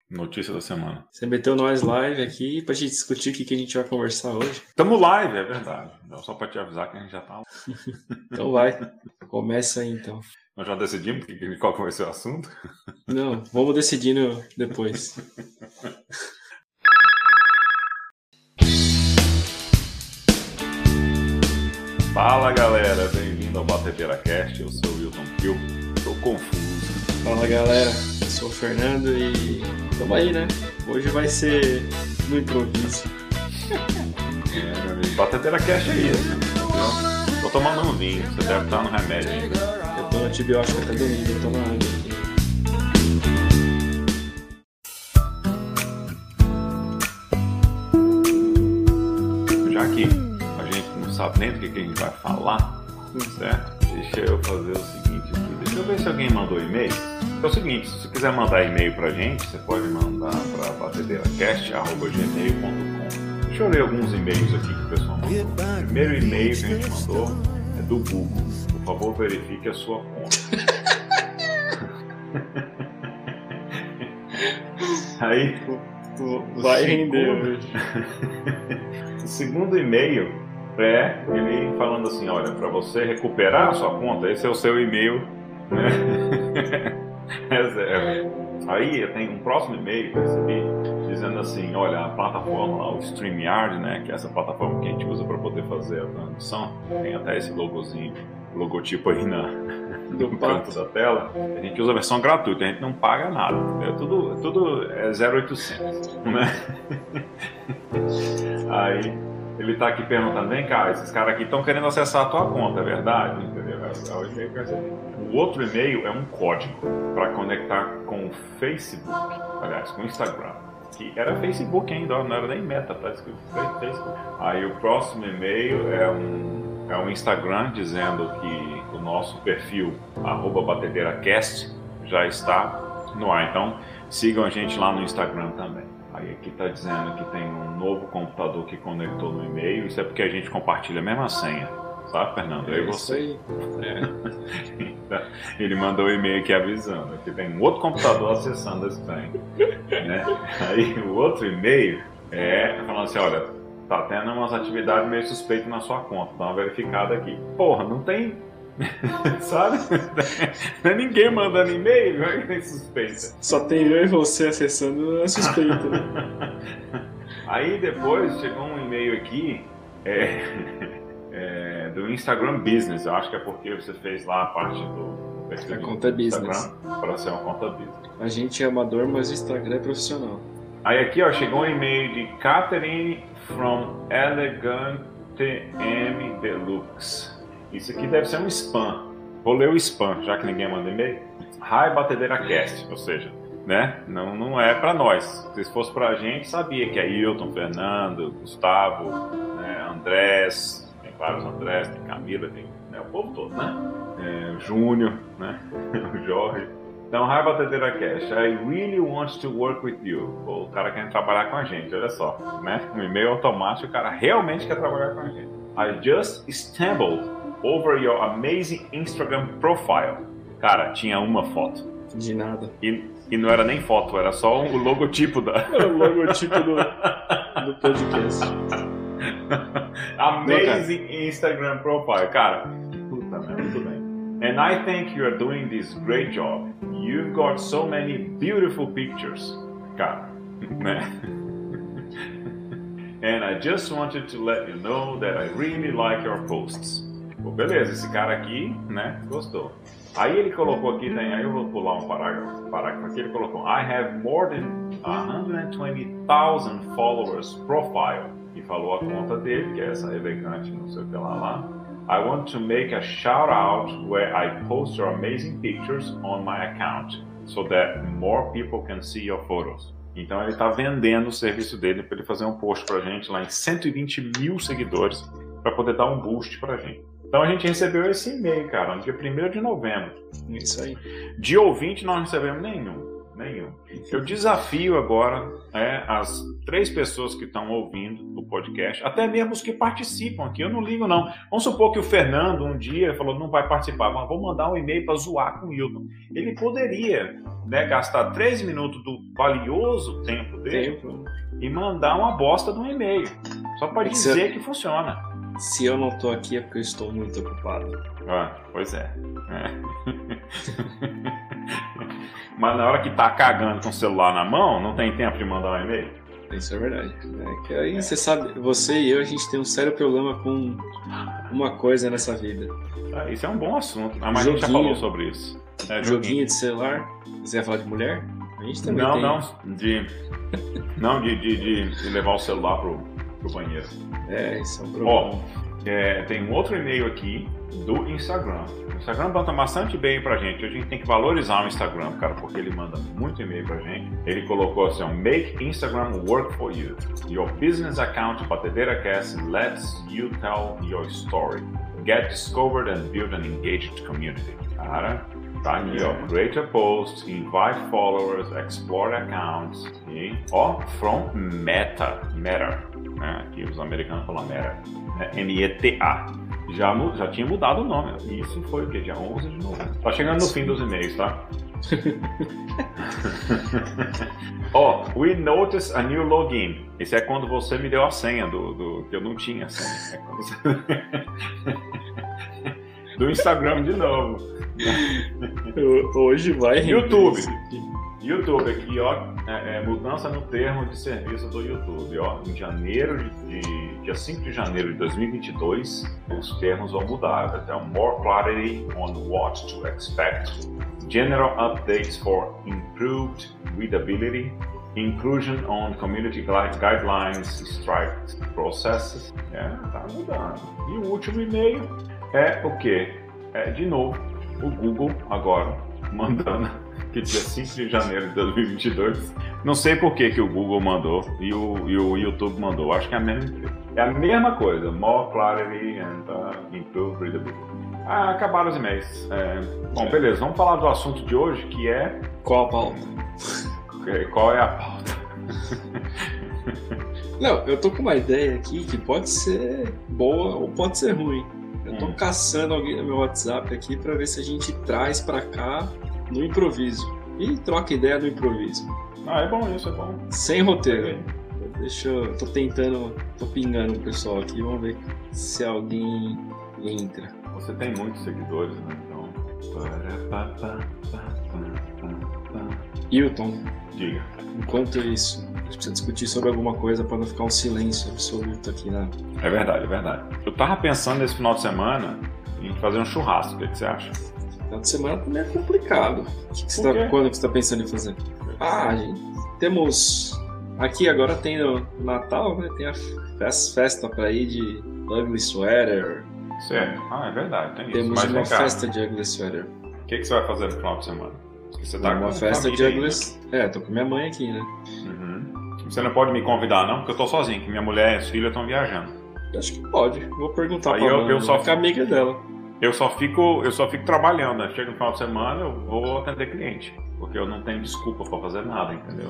Notícia da semana. Você meteu nós live aqui pra gente discutir o que a gente vai conversar hoje. Tamo live, é verdade. Só pra te avisar que a gente já tá. Então vai. Começa aí então. Nós já decidimos qual que vai ser o assunto? Não, vamos decidindo depois. Fala galera, bem-vindo ao Batedeira Cast. Eu sou o Wilton Kiel. Tô confuso. Fala galera, eu sou o Fernando e tamo aí, né? Hoje vai ser no improviso. Meu amigo, Batedeira Cast é isso. Entendeu? Tô tomando um vinho, você deve estar no remédio ainda. Eu tô no antibiótico até domingo, eu tô na água aqui. Já que a gente não sabe nem do que a gente vai falar, certo? Deixa eu fazer o seguinte aqui. Deixa eu ver se alguém mandou e-mail. É o seguinte, se você quiser mandar e-mail pra gente, você pode mandar para batedeiracast@gmail.com. Deixa eu ler alguns e-mails aqui que o pessoal mandou. O primeiro e-mail que a gente mandou é do Google. Por favor, verifique a sua conta. Aí, vai render hoje. O segundo e-mail é ele falando assim, olha, para você recuperar a sua conta, esse é o seu e-mail, né? Reserva. Aí eu tenho um próximo e-mail que eu recebi dizendo assim, olha, a plataforma lá, o StreamYard, né, que é essa plataforma que a gente usa para poder fazer a transmissão, tem até esse logotipo aí no canto da tela. A gente usa a versão gratuita, a gente não paga nada, tudo é 0,800, né? Aí ele tá aqui perguntando, vem cá, esses caras aqui estão querendo acessar a tua conta, é verdade? Entendeu? É o e-mail que eu recebi. O outro e-mail é um código para conectar com o Facebook, aliás, com o Instagram, que era Facebook ainda, não era nem Meta, tá escrito Facebook. Aí o próximo e-mail é um Instagram dizendo que o nosso perfil @batedeiracast já está no ar, então sigam a gente lá no Instagram também. Aí aqui está dizendo que tem um novo computador que conectou no e-mail. Isso é porque a gente compartilha a mesma senha, sabe, Fernando? Eu e você. Então, ele mandou um e-mail aqui avisando que tem um outro computador acessando esse trem, né? Aí o outro e-mail é falando assim, olha, tá tendo umas atividades meio suspeitas na sua conta, dá uma verificada aqui. Porra, não tem... Sabe? Não é ninguém mandando e-mail, não é suspeita. Só tem eu e você acessando a suspeita, né? Aí depois chegou um e-mail aqui do Instagram Business. Eu acho que é porque você fez lá a parte do a conta business para ser uma conta business. A gente é amador, mas o Instagram é profissional. Aí aqui, ó, chegou um e-mail de Catherine from Elegante M Deluxe. Isso aqui deve ser um spam. Vou ler o spam, já que ninguém manda e-mail. Hi BatedeiraCast, ou seja, né? Não é pra nós. Se fosse pra gente, sabia que é Hilton, Fernando, Gustavo, né? Andrés, tem vários Andrés, tem Camila, tem, né? O povo todo, né? Júnior, né? O Jorge. Então, hi BatedeiraCast, I really want to work with you. Pô, o cara quer trabalhar com a gente, olha só, né? Um e-mail automático, o cara realmente quer trabalhar com a gente. I just stumbled over your amazing Instagram profile. Cara, tinha uma foto. De nada. E não era nem foto, era só o logotipo da... O logotipo do podcast. Amazing Instagram profile. Cara, puta merda, muito bem. And I think you are doing this great job. You've got so many beautiful pictures. Cara, né? And I just wanted to let you know that I really like your posts. Pô, beleza, esse cara aqui, né, gostou. Aí ele colocou aqui, aí eu vou pular um parágrafo aqui, ele colocou I have more than 120,000 followers profile. E falou a conta dele, que é essa elegante, não sei o que lá. I want to make a shout out where I post your amazing pictures on my account, so that more people can see your photos. Então ele está vendendo o serviço dele para ele fazer um post pra gente lá em 120 mil seguidores para poder dar um boost pra gente. Então a gente recebeu esse e-mail, cara, no dia 1º de novembro. Isso aí. De ouvinte não recebemos nenhum. Nenhum. Eu desafio agora as 3 pessoas que estão ouvindo o podcast, até mesmo os que participam aqui, eu não ligo não. Vamos supor que o Fernando um dia falou, não vai participar, mas vou mandar um e-mail para zoar com o Hilton. Ele poderia, né, gastar 3 minutos do valioso tempo dele e mandar uma bosta de um e-mail, só para dizer que funciona. Se eu não tô aqui é porque eu estou muito ocupado. Pois é. Mas na hora que tá cagando com o celular na mão, não tem tempo de mandar um e-mail? Isso é verdade. Que aí você sabe, você e eu, a gente tem um sério problema com uma coisa nessa vida. Isso é um bom assunto. A gente já falou sobre isso. Joguinho de celular. Você ia falar de mulher? A gente também tem. Não, de levar o celular pro banheiro. Isso é um problema. Tem um outro e-mail aqui do Instagram. O Instagram manda bastante bem pra gente. A gente tem que valorizar o Instagram, cara, porque ele manda muito e-mail pra gente. Ele colocou assim, make Instagram work for you. Your business account para TeteiraCast lets you tell your story. Get discovered and build an engaged community. Cara, tá aqui, create a post, invite followers, explore accounts. E, from Meta. Aqui os americanos falam Meta. M-E-T-A. Já tinha mudado o nome. Isso foi o quê? Dia 11 de novembro. Tá chegando no fim dos e-mails, tá? We noticed a new login. Esse é quando você me deu a senha que eu não tinha a senha. Do Instagram de novo. Hoje vai YouTube aqui, mudança no termo de serviço do YouTube, em janeiro dia 5 de janeiro de 2022, os termos vão mudar, até more clarity on what to expect, general updates for improved readability, inclusion on community guidelines, strike processes, tá mudando. E o último e-mail é o quê? De novo, o Google agora mandando que dia 5 de janeiro de 2022, não sei por que o Google mandou e o YouTube mandou, acho que é a mesma empresa. É a mesma coisa, more clarity and improved readability. Acabaram os e-mails. Beleza, vamos falar do assunto de hoje, que é... Qual a pauta? Qual é a pauta? Não, eu tô com uma ideia aqui que pode ser boa ou pode ser ruim. Eu tô caçando alguém no meu WhatsApp aqui pra ver se a gente traz pra cá no improviso. E troca ideia no improviso. É bom isso, é bom. Sem roteiro. Tô pingando o pessoal aqui, vamos ver se alguém entra. Você tem muitos seguidores, né? Então... Hilton, diga. Enquanto isso, a gente precisa discutir sobre alguma coisa para não ficar um silêncio absoluto aqui, né? É verdade. Eu tava pensando nesse final de semana em fazer um churrasco, o que você acha? Final de semana também é complicado. Quando que você tá pensando em fazer? Gente, temos... Aqui agora tem o Natal, né? Tem a festa pra ir de Ugly Sweater. Certo. É verdade, tem isso. Temos uma festa de Ugly Sweater. O que você vai fazer no final de semana? Você tá uma festa de Ugly... tô com minha mãe aqui, né? Uhum. Você não pode me convidar não, porque eu tô sozinho, que minha mulher e as filhas estão viajando. Acho que pode. Vou perguntar aí pra ela. Eu só fico amiga dela. Eu só fico trabalhando, né? Chega no final de semana, eu vou atender cliente. Porque eu não tenho desculpa pra fazer nada, entendeu?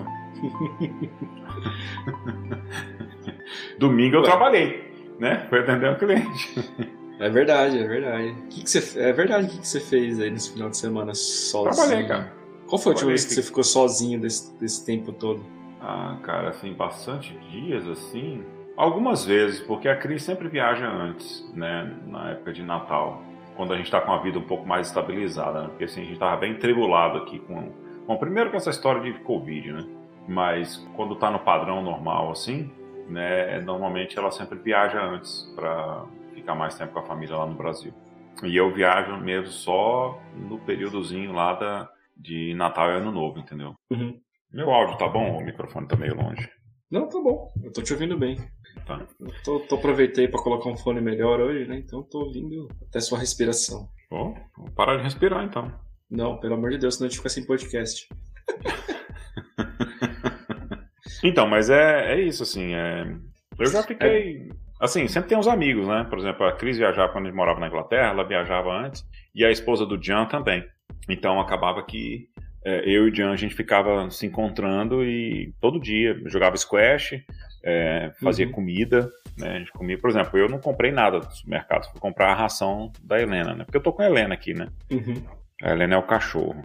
Domingo eu trabalhei, né? Fui atender um cliente. É verdade. É verdade o que você fez aí nesse final de semana sozinho? Trabalhei, cara. Qual foi a última vez que você ficou sozinho desse tempo todo? Cara, assim, bastante dias, assim... Algumas vezes, porque a Cris sempre viaja antes, né? Na época de Natal. Quando a gente tá com a vida um pouco mais estabilizada, né? Porque assim, a gente tava bem tribulado aqui primeiro com essa história de Covid, né? Mas quando tá no padrão normal, assim, né? Normalmente ela sempre viaja antes pra ficar mais tempo com a família lá no Brasil. E eu viajo mesmo só no períodozinho lá de Natal e Ano Novo, entendeu? Uhum. Meu áudio tá bom ou o microfone tá meio longe? Não, tá bom. Eu tô te ouvindo bem. Tá. Eu aproveitei pra colocar um fone melhor hoje, né? Então tô ouvindo até sua respiração. Vou parar de respirar, então. Não, pelo amor de Deus, senão a gente fica sem podcast. Então, mas é isso, assim. Eu já fiquei... Assim, sempre tem uns amigos, né? Por exemplo, a Cris viajava quando a gente morava na Inglaterra, ela viajava antes. E a esposa do Jean também. Então, acabava que eu e o Jean, a gente ficava se encontrando e todo dia jogava squash, fazia comida, né? A gente comia, por exemplo, eu não comprei nada do supermercado, fui comprar a ração da Helena, né? Porque eu tô com a Helena aqui, né? A Helena é o cachorro.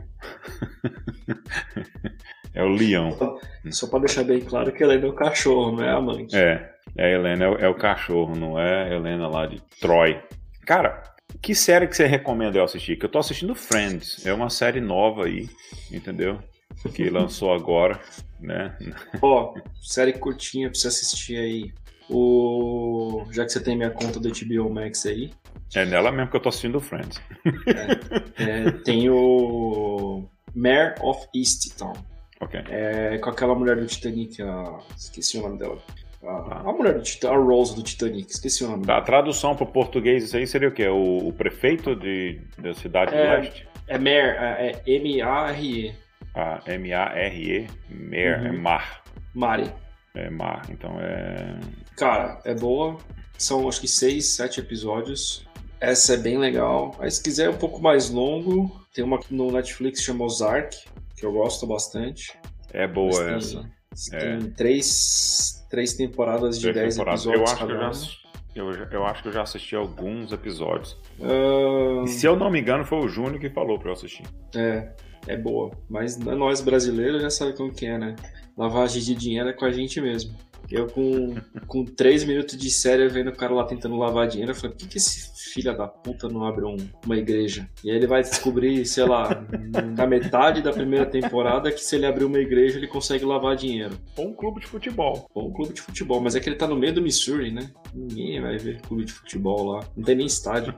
É o leão. Só pra deixar bem claro que a Helena é o cachorro, não é a amante. A Helena é o cachorro, não é a Helena lá de Troy. Cara, que série que você recomenda eu assistir? Que eu tô assistindo Friends. É uma série nova aí, entendeu? Que lançou agora, né? Série curtinha pra você assistir aí. Já que você tem minha conta do HBO Max aí. É nela mesmo que eu tô assistindo Friends. Tem o Mare of Easttown. Ok. Com aquela mulher do Titanic, esqueci o nome dela. A mulher do Titanic, a Rose do Titanic, esqueci o nome dela. A tradução para o português, isso aí seria o quê? O prefeito da cidade do leste? É Mare, é M-A-R-E. M-A-R-E, Mare, é mar. Mare. É mar, então é... Cara, é boa. São acho que 6, 7 episódios. Essa é bem legal. Aí se quiser um pouco mais longo, tem uma no Netflix que chama Ozark, que eu gosto bastante. É boa essa. Tem 3 temporadas de 10 episódios. Eu acho que eu já assisti alguns episódios. E se eu não me engano, foi o Júnior que falou pra eu assistir. É boa. Mas nós brasileiros já sabemos como que é, né? Lavagem de dinheiro é com a gente mesmo. Eu com 3 minutos de série vendo o cara lá tentando lavar dinheiro, eu falei, por que esse filho da puta não abre uma igreja? E aí ele vai descobrir, sei lá, na metade da primeira temporada que se ele abrir uma igreja ele consegue lavar dinheiro. Ou um clube de futebol. Mas é que ele tá no meio do Missouri, né? Ninguém vai ver clube de futebol lá. Não tem nem estádio.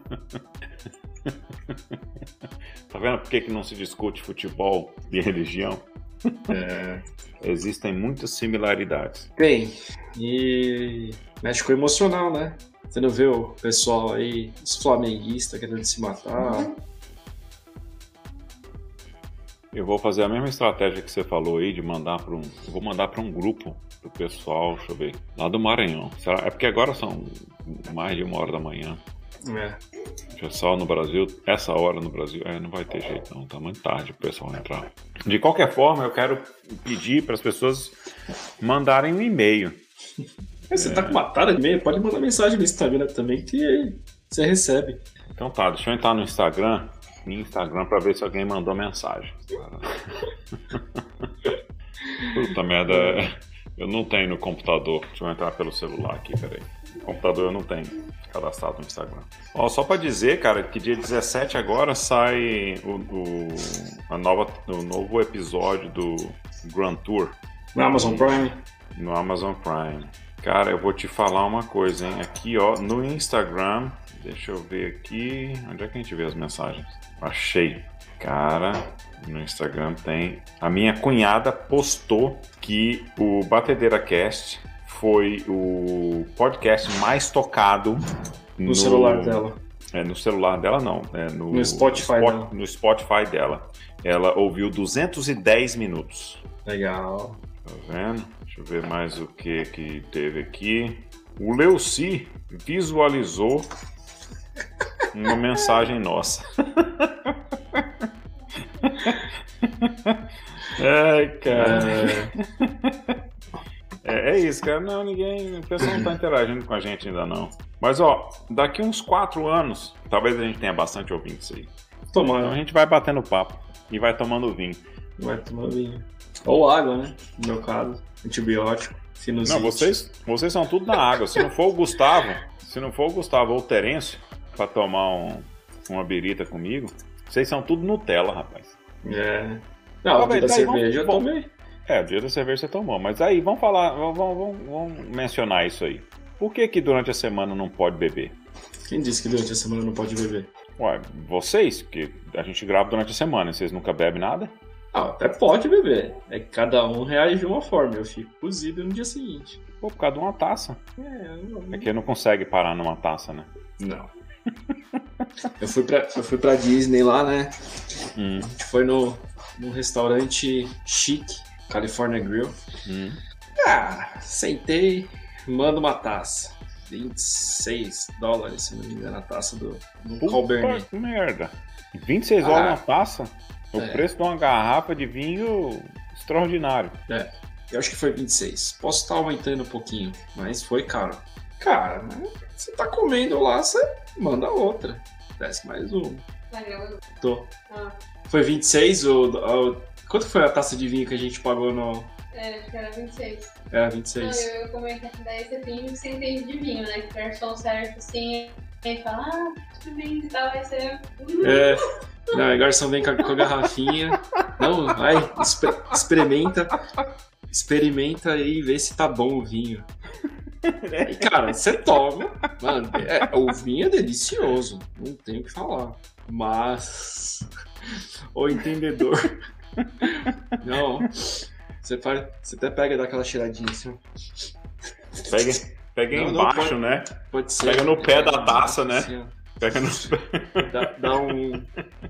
Tá vendo por que não se discute futebol e religião? Existem muitas similaridades. Tem. E mexe com o emocional, né? Você não vê o pessoal aí, os flamenguistas querendo se matar. Eu vou fazer a mesma estratégia que você falou aí de mandar para eu vou mandar para um grupo do pessoal, deixa eu ver, lá do Maranhão. É porque agora são mais de 1h da manhã. Pessoal no Brasil, essa hora no Brasil, não vai ter jeito não, tá muito tarde pro pessoal entrar. De qualquer forma, eu quero pedir para as pessoas mandarem um e-mail. Você tá com uma tara de e-mail? Pode mandar mensagem no Instagram também que você recebe. Então tá, deixa eu entrar no Instagram para ver se alguém mandou mensagem. Puta merda, eu não tenho no computador. Deixa eu entrar pelo celular aqui, peraí. No computador eu não tenho cadastrado no Instagram. Só pra dizer, cara, que dia 17 agora sai o novo episódio do Grand Tour. No Amazon Prime? No Amazon Prime. Cara, eu vou te falar uma coisa, hein? Aqui, no Instagram, deixa eu ver aqui. Onde é que a gente vê as mensagens? Achei. Cara, no Instagram tem. A minha cunhada postou que o Batedeira Cast foi o podcast mais tocado no celular dela. No celular dela não, no Spotify dela. No Spotify dela. Ela ouviu 210 minutos. Legal. Tá vendo? Deixa eu ver mais o que teve aqui. O Leuci visualizou uma mensagem nossa. Ai, cara. É isso, cara. Não, o pessoal não tá interagindo com a gente ainda não. Mas, daqui uns 4 anos, talvez a gente tenha bastante ouvintes aí. Tomara. Então a gente vai batendo papo e vai tomando vinho. Vai tomando vinho. Ou água, né? No meu caso. Antibiótico, sinusite. Não, vocês são tudo na água. Se não for o Gustavo ou o Terêncio pra tomar uma birita comigo, vocês são tudo Nutella, rapaz. Não, o dia da cerveja eu tomei. O dia da cerveja você tomou. Mas aí, vamos falar, vamos mencionar isso aí. Por que durante a semana não pode beber? Quem disse que durante a semana não pode beber? Vocês, porque a gente grava durante a semana, vocês nunca bebem nada? Até pode beber. É que cada um reage de uma forma. Eu fico cozido no dia seguinte. Por causa de uma taça. É que não consegue parar numa taça, né? Não. Eu fui pra Disney lá, né? A gente foi num restaurante chique, California Grill. Sentei, mando uma taça. $26, se não me engano, a taça do Cabernet. Merda. $26 uma taça? O preço de uma garrafa de vinho extraordinário. Eu acho que foi 26. Posso estar aumentando um pouquinho, mas foi caro. Cara, você tá comendo lá, você manda outra. Desce mais uma. Tá gravando? Tô. Foi 26 quanto foi a taça de vinho que a gente pagou no... Acho que era 26. Era 26. Não, eu comentei que daí você finge que você entende de vinho, né? Que o garçom serve assim, e fala, tudo bem e tal, aí você... Não, o garçom vem com a garrafinha. Não, vai, experimenta aí e vê se tá bom o vinho. E, cara, você toma. Mano, o vinho é delicioso, não tem o que falar. Mas o entendedor... Não, você até pega e dá aquela cheiradinha assim. Pega embaixo, né? Pode ser. Pega no pé da taça, né? Assim, pega no pé. Dá um...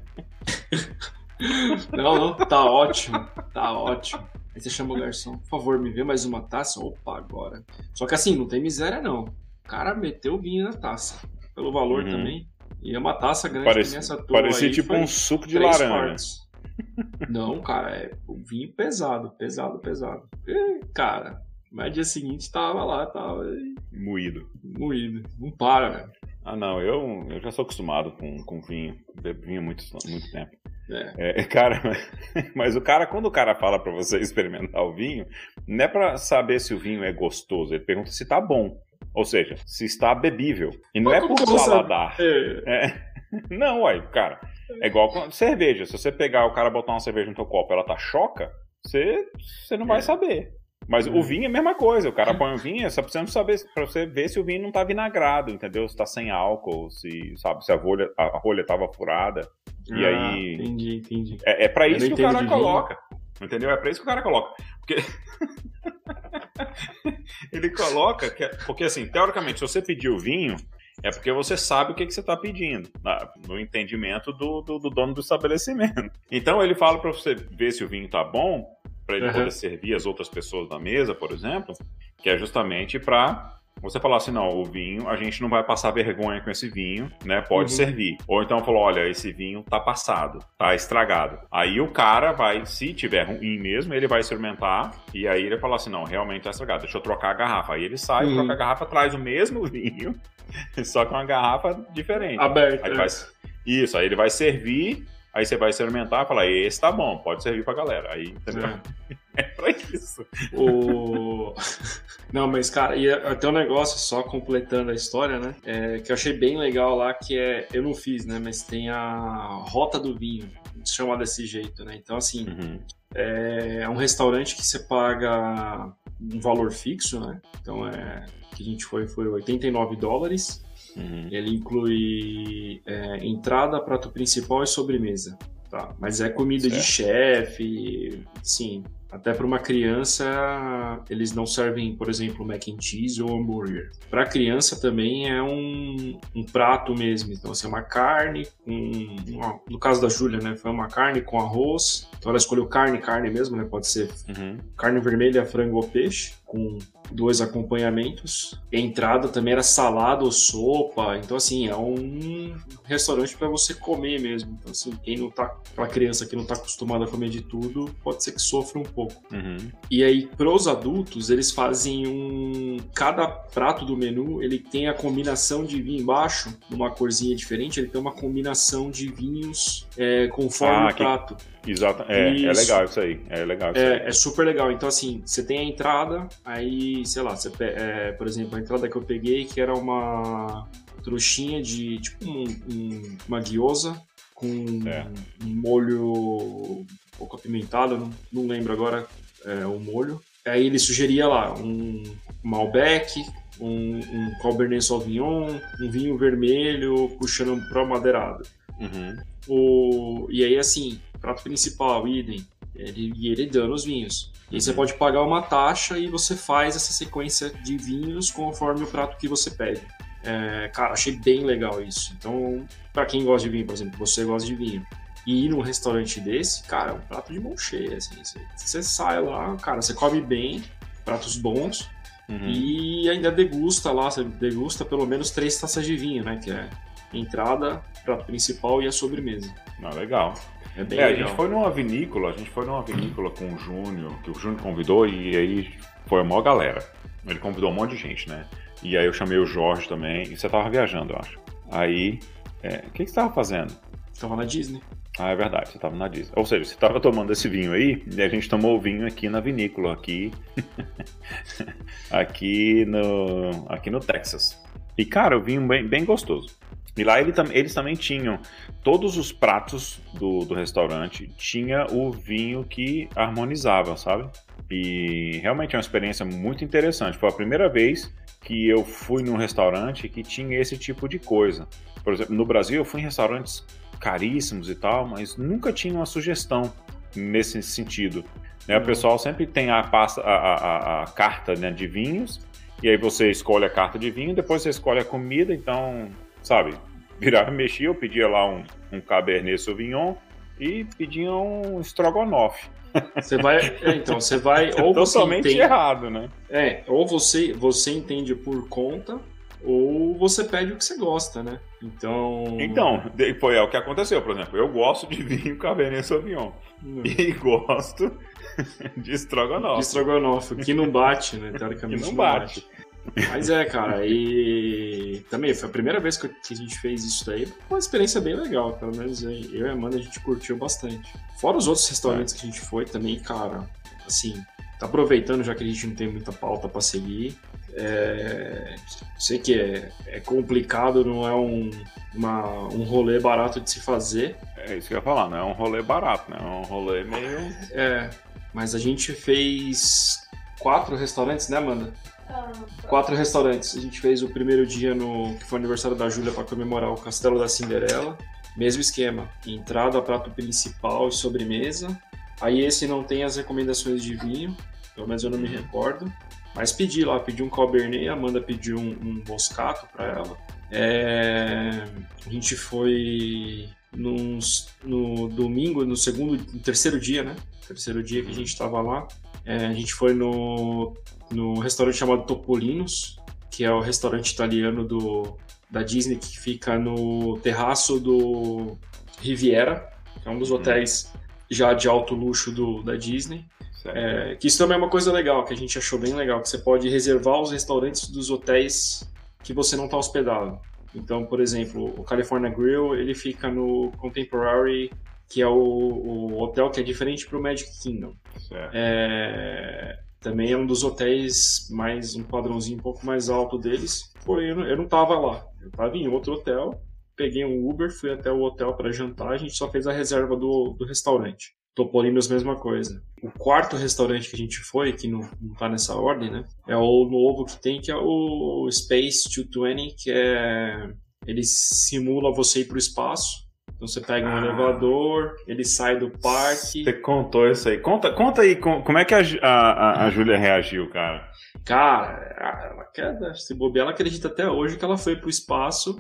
Não, tá ótimo. Tá ótimo. Aí você chama o garçom, por favor, me vê mais uma taça? Opa, agora. Só que assim, não tem miséria não. O cara meteu o vinho na taça. Pelo valor também. E é uma taça grande que nessa turma. Parecia aí, tipo um suco de laranja. Quartos. Não, cara, é um vinho pesado. E, cara, mas dia seguinte tava moído. Não para, velho. Ah, não, eu já sou acostumado com vinho. Bebo vinho há muito tempo. Cara, mas quando o cara fala pra você experimentar o vinho, não é pra saber se o vinho é gostoso, ele pergunta se tá bom. Ou seja, se está bebível. E não é por paladar. Não, cara. É igual com cerveja. Se você pegar o cara botar uma cerveja no teu copo e ela tá choca, você não vai saber. Mas o vinho é a mesma coisa. O cara põe o vinho, só precisa saber pra você ver se o vinho não tá vinagrado, entendeu? Se tá sem álcool, se a rolha tava furada. E aí. Entendi. É pra isso que o cara coloca. Entendeu? É pra isso que o cara coloca. Porque. Ele coloca. Porque assim, teoricamente, se você pedir o vinho, é porque você sabe o que você está pedindo, no entendimento do dono do estabelecimento. Então ele fala para você ver se o vinho está bom, para ele poder servir as outras pessoas na mesa, por exemplo, que é justamente para você falar assim, não, o vinho, a gente não vai passar vergonha com esse vinho, né, pode servir. Ou então falou, olha, esse vinho tá passado, tá estragado. Aí o cara vai, se tiver ruim mesmo, ele vai experimentar, e aí ele fala assim, não, realmente tá estragado, deixa eu trocar a garrafa. Aí ele sai, troca a garrafa, traz o mesmo vinho, só com uma garrafa diferente. Aberta. Aí ele vai servir, aí você vai experimentar e falar, esse tá bom, pode servir pra galera. Aí, entendeu? É pra isso. Não, mas, cara, e até um negócio, só completando a história, né? Que eu achei bem legal lá, que eu não fiz, né? Mas tem a Rota do Vinho, chama desse jeito, né? Então, assim, é um restaurante que você paga um valor fixo, né? Então, que a gente foi $89. Ele inclui entrada, prato principal e sobremesa. Tá? Mas é comida de chefe, sim. Até para uma criança, eles não servem, por exemplo, mac and cheese ou hambúrguer. Para criança também é um prato mesmo. Então, assim, é uma carne no caso da Júlia, né? Foi uma carne com arroz. Então, ela escolheu carne mesmo, né? Pode ser carne vermelha, frango ou peixe, com 2 acompanhamentos. A entrada também era salada ou sopa. Então, assim, é um restaurante para você comer mesmo. Então, assim, pra criança que não tá acostumada a comer de tudo, pode ser que sofra um pouco. E aí, pros adultos, eles fazem cada prato do menu, ele tem a combinação de vinho embaixo, numa corzinha diferente, ele tem uma combinação de vinhos conforme o prato. Exato, é legal isso aí. É super legal. Então, assim, você tem a entrada, aí, sei lá, por exemplo, a entrada que eu peguei, que era uma trouxinha de, tipo, uma gyoza com um molho um pouco apimentado, não lembro agora o molho. Aí ele sugeria lá um Malbec, um Cabernet Sauvignon, um vinho vermelho puxando para madeirado. E aí, assim, prato principal, idem, ele dando os vinhos. E aí você pode pagar uma taxa e você faz essa sequência de vinhos conforme o prato que você pede. Cara, achei bem legal isso. Então, pra quem gosta de vinho, por exemplo, você gosta de vinho, e ir num restaurante desse, cara, é um prato de mão cheia, assim. Você sai lá, cara, você come bem, pratos bons, e ainda degusta lá, você degusta pelo menos 3 taças de vinho, né, que entrada, prato principal e a sobremesa. Legal. É bem legal. A gente foi numa vinícola com o Júnior, que o Júnior convidou, e aí foi a maior galera. Ele convidou um monte de gente, né? E aí eu chamei o Jorge também, e você tava viajando, eu acho. Aí, o que você tava fazendo? Tava na Disney. Ah, é verdade, você tava na Disney. Ou seja, você tava tomando esse vinho aí, e a gente tomou o vinho aqui na vinícola, aqui no Texas. E, cara, o vinho bem gostoso. E lá eles também tinham, todos os pratos do restaurante, tinha o vinho que harmonizava, sabe? E realmente é uma experiência muito interessante. Foi a primeira vez que eu fui num restaurante que tinha esse tipo de coisa. Por exemplo, no Brasil eu fui em restaurantes caríssimos e tal, mas nunca tinha uma sugestão nesse sentido. Né? O pessoal sempre tem a carta, né, de vinhos, e aí você escolhe a carta de vinho, depois você escolhe a comida, então, sabe, virava, mexia, eu pedia lá um Cabernet Sauvignon e pedia um Strogonoff. Você vai ou você totalmente entende, errado, né? Ou você entende por conta, ou você pede o que você gosta, né? Então, foi o que aconteceu, por exemplo. Eu gosto de vinho Cabernet Sauvignon. E gosto de Strogonoff. De Strogonoff, que não bate, né? Teoricamente que não bate. Mas cara, e também foi a primeira vez que a gente fez isso daí. Foi uma experiência bem legal, pelo menos eu e a Amanda a gente curtiu bastante. Fora os outros restaurantes que a gente foi também, cara, assim, tá aproveitando já que a gente não tem muita pauta pra seguir. Sei que é complicado, não é um rolê barato de se fazer. É isso que eu ia falar, não é um rolê barato, né? É um rolê meio... Mas a gente fez 4 restaurantes, né, Amanda? 4 restaurantes. A gente fez o primeiro dia que foi o aniversário da Júlia para comemorar o Castelo da Cinderela. Mesmo esquema, entrada, prato principal e sobremesa. Aí esse não tem as recomendações de vinho, pelo menos eu não me recordo. Mas pedi um Cabernet, a Amanda pediu um Moscato para ela. A gente foi no domingo, no terceiro dia, né? Terceiro dia que a gente estava lá. A gente foi no restaurante chamado Topolino's, que é o restaurante italiano da Disney, que fica no terraço do Riviera, que é um dos hotéis já de alto luxo da Disney. Que isso também é uma coisa legal, que a gente achou bem legal, que você pode reservar os restaurantes dos hotéis que você não está hospedado. Então, por exemplo, o California Grill, ele fica no Contemporary, que é o hotel que é diferente para o Magic Kingdom. Também é um dos hotéis mais um padrãozinho um pouco mais alto deles, porém eu não estava lá, eu estava em outro hotel, peguei um Uber, fui até o hotel para jantar, a gente só fez a reserva do restaurante. Topolino's, mesma coisa. O quarto restaurante que a gente foi, que não tá nessa ordem, né? É o novo que tem, que é o Space 220, que ele simula você ir pro espaço. Então você pega um elevador, ele sai do parque. Você contou isso aí. Conta aí, como é que a Júlia reagiu, cara? Cara, se bobear, ela acredita até hoje que ela foi pro espaço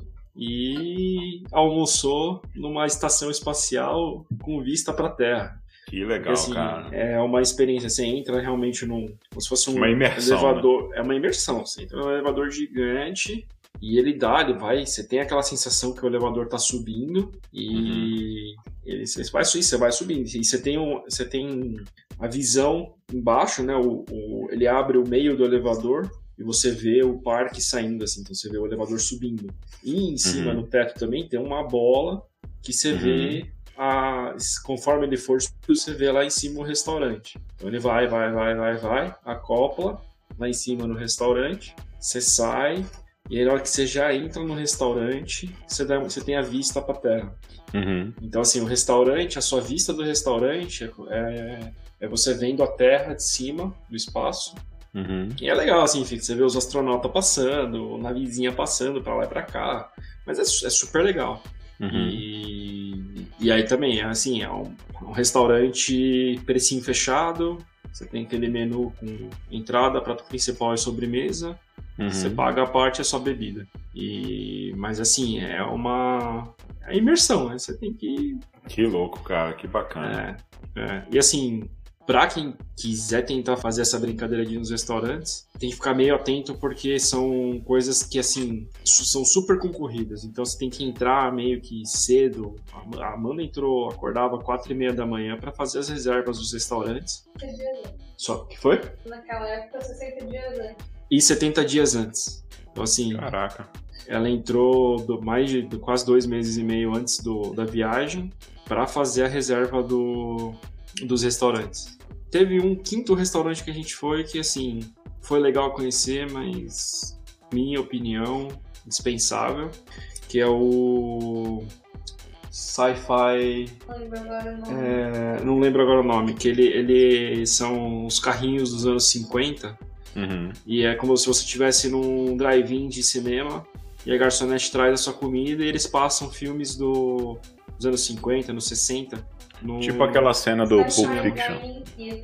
e almoçou numa estação espacial com vista pra Terra. Que legal, assim, cara. É uma experiência, você entra realmente como se fosse uma imersão, elevador. Né? É uma imersão, você entra num elevador gigante e ele vai, você tem aquela sensação que o elevador tá subindo e você vai subindo. E você tem a visão embaixo, né? Ele abre o meio do elevador e você vê o parque saindo, assim, então você vê o elevador subindo. E em cima, no teto também, tem uma bola que você vê, conforme ele for subindo, você vê lá em cima o restaurante. Então ele vai, acopla lá em cima no restaurante, você sai, e aí na hora que você já entra no restaurante, você tem a vista para a terra. Então assim, o restaurante, a sua vista do restaurante é você vendo a terra de cima do espaço. E é legal, assim, você vê os astronautas passando, a navezinha passando pra lá e pra cá, mas é super legal. E aí também, assim, é um restaurante precinho fechado, você tem aquele menu com entrada, prato principal e sobremesa, você paga a parte, é só bebida. Mas assim, é uma imersão, né? Você tem que... Que louco, cara, que bacana. E assim... Pra quem quiser tentar fazer essa brincadeira de ir nos restaurantes, tem que ficar meio atento porque são coisas que, assim, são super concorridas. Então você tem que entrar meio que cedo. A Amanda acordava 4h30 da manhã pra fazer as reservas dos restaurantes. Só que foi? Naquela época, 60 dias antes. E 70 dias antes. Então, assim... Caraca. Ela entrou quase 2 meses e meio antes da viagem pra fazer a reserva dos restaurantes. Teve um quinto restaurante que a gente foi que, assim, foi legal conhecer, mas, minha opinião, dispensável, que é o Sci-Fi... Não lembro agora o nome. Que ele são os carrinhos dos anos 50. Uhum. E é como se você estivesse num drive-in de cinema e a garçonete traz a sua comida e eles passam filmes dos anos 50, anos 60. Tipo aquela cena do Pulp Fiction.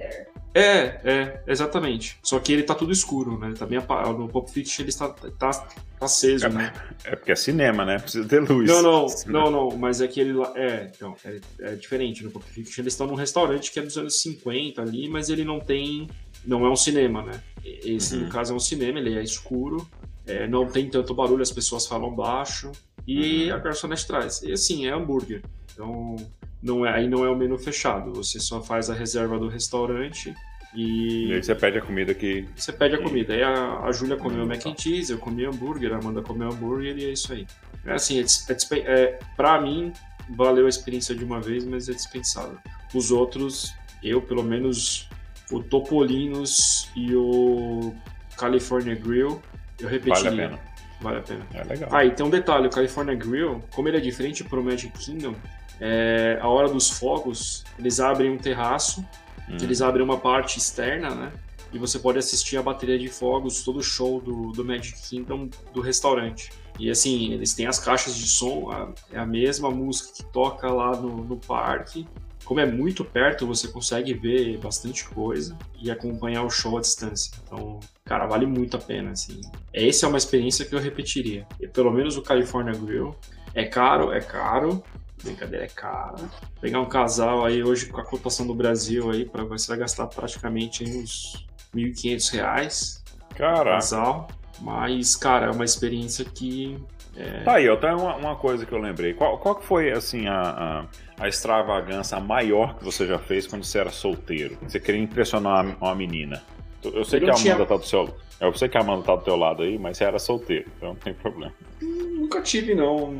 Exatamente. Só que ele tá tudo escuro, né? Tá bem apagado. No Pulp Fiction ele tá aceso, né? É porque é cinema, né? Precisa ter luz. Não, mas é que ele lá... Então, é diferente. No Pulp Fiction eles estão num restaurante que é dos anos 50 ali, mas ele não é um cinema, né? Esse, no caso, é um cinema, ele é escuro, não tem tanto barulho, as pessoas falam baixo, e a garçonete traz. E assim, é hambúrguer. Então, aí não é o menu fechado, você só faz a reserva do restaurante e aí você pede a comida que... Você pede a comida. Aí a Júlia comeu mac and cheese, eu comi hambúrguer, a Amanda comeu hambúrguer e é isso aí. É assim, pra mim, valeu a experiência de uma vez, mas é dispensável. Os outros, eu pelo menos... O Topolinos e o California Grill, eu repetiria. Vale a pena. É legal. E tem um detalhe, o California Grill, como ele é diferente pro Magic Kingdom, a hora dos fogos, eles abrem um terraço, eles abrem uma parte externa, né? E você pode assistir a bateria de fogos, todo o show do Magic Kingdom do restaurante. E assim, eles têm as caixas de som, é a mesma música que toca lá no parque. Como é muito perto, você consegue ver bastante coisa e acompanhar o show à distância. Então, cara, vale muito a pena, assim. Essa é uma experiência que eu repetiria. E, pelo menos o California Grill. É caro. Brincadeira, é caro. Pegar um casal aí hoje com a cotação do Brasil aí, você vai gastar praticamente uns R$1.500. Caraca. Casal. Mas, cara, é uma experiência que... Tá aí, tem uma coisa que eu lembrei. Qual que foi, assim, a extravagância maior que você já fez quando você era solteiro? Você queria impressionar uma menina. Eu sei que a Amanda tá do seu... Eu sei que a Amanda tá do teu lado aí, mas você era solteiro, então não tem problema. Nunca tive, não.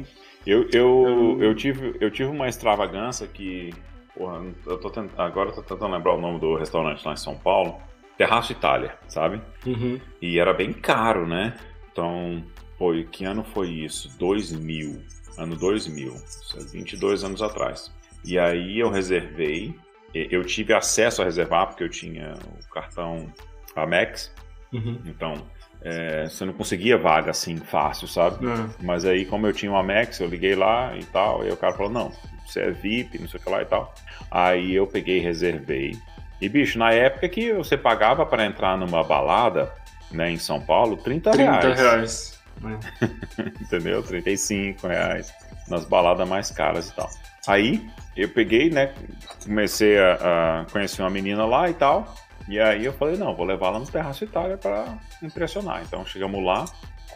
Eu tive uma extravagância que... Porra, agora eu tô tentando lembrar o nome do restaurante lá em São Paulo. Terraço Itália, sabe? Uhum. E era bem caro, né? Então... Pô, e que ano foi isso? 2000. Ano 2000. 22 anos atrás. E aí eu reservei. Eu tive acesso a reservar porque eu tinha o cartão Amex. Uhum. Então, você não conseguia vaga assim fácil, sabe? Uhum. Mas aí, como eu tinha o Amex, eu liguei lá e tal. Aí o cara falou, não, você é VIP, não sei o que lá e tal. Aí eu peguei e reservei. E, bicho, na época que você pagava para entrar numa balada, né, em São Paulo, R$30. Entendeu? R$35 nas baladas mais caras e tal. Aí eu peguei, né? Comecei a conhecer uma menina lá e tal. E aí eu falei, não, vou levar ela no Terraço Itália pra impressionar. Então chegamos lá,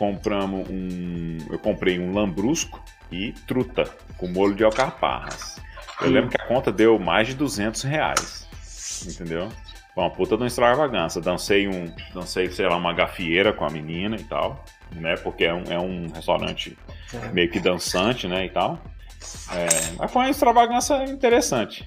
eu comprei um lambrusco e truta com molho de alcaparras. Eu lembro que a conta deu mais de R$200. Entendeu? Foi uma puta de uma extravagância. Dancei, sei lá, uma gafieira com a menina e tal. Né, porque é um restaurante meio que dançante, né, e tal. Mas foi uma extravagância interessante.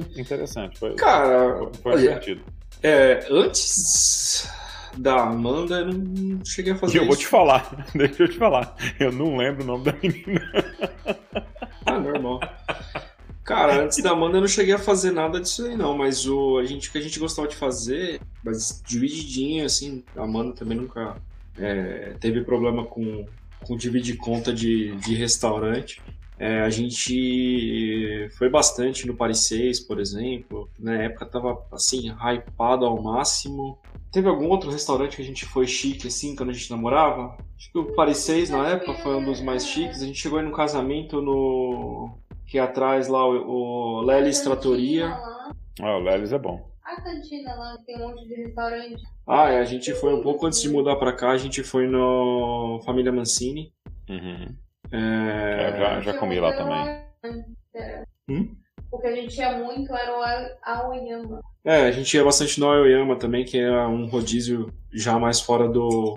Foi divertido. Antes da Amanda, eu não cheguei a fazer isso. Eu vou te falar, deixa eu te falar. Eu não lembro o nome da menina. Normal. Cara, antes da Amanda eu não cheguei a fazer nada disso aí não, mas o que a gente gostava de fazer, mas divididinho, assim, a Amanda também nunca... teve problema com dividir conta de restaurante. A gente foi bastante no Paris 6, por exemplo. Na época tava assim, hypado ao máximo. Teve algum outro restaurante que a gente foi chique assim quando a gente namorava? Acho que o Paris 6 na época foi um dos mais chiques. A gente chegou aí no casamento que é atrás lá, o Lelis Trattoria. O Lelis é bom. A cantina lá, tem um monte de restaurante. A gente foi um pouco antes de mudar pra cá, a gente foi no Família Mancini. Uhum. Já comi lá também. O que a gente ia muito era o Aoyama. A gente ia bastante no Aoyama também, que é um rodízio já mais fora do...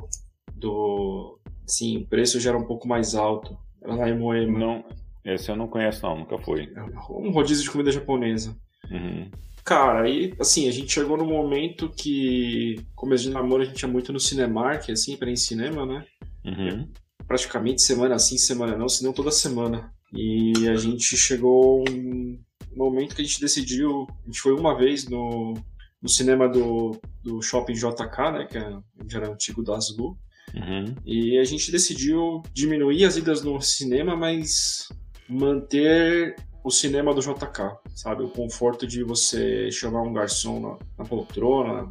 Sim, o preço já era um pouco mais alto. Era lá em Moema. Não, esse eu não conheço não, nunca fui. Um rodízio de comida japonesa. Uhum. Cara, aí, assim, a gente chegou no momento que, começo de namoro, a gente ia muito no Cinemark, assim, pra ir em cinema, né? Uhum. Praticamente semana sim, semana não, senão toda semana. E a gente chegou um momento que a gente decidiu, a gente foi uma vez no cinema do Shopping JK, né, que era antigo da Aslu. Uhum. E a gente decidiu diminuir as idas no cinema, mas manter o cinema do JK, sabe? O conforto de você chamar um garçom na poltrona.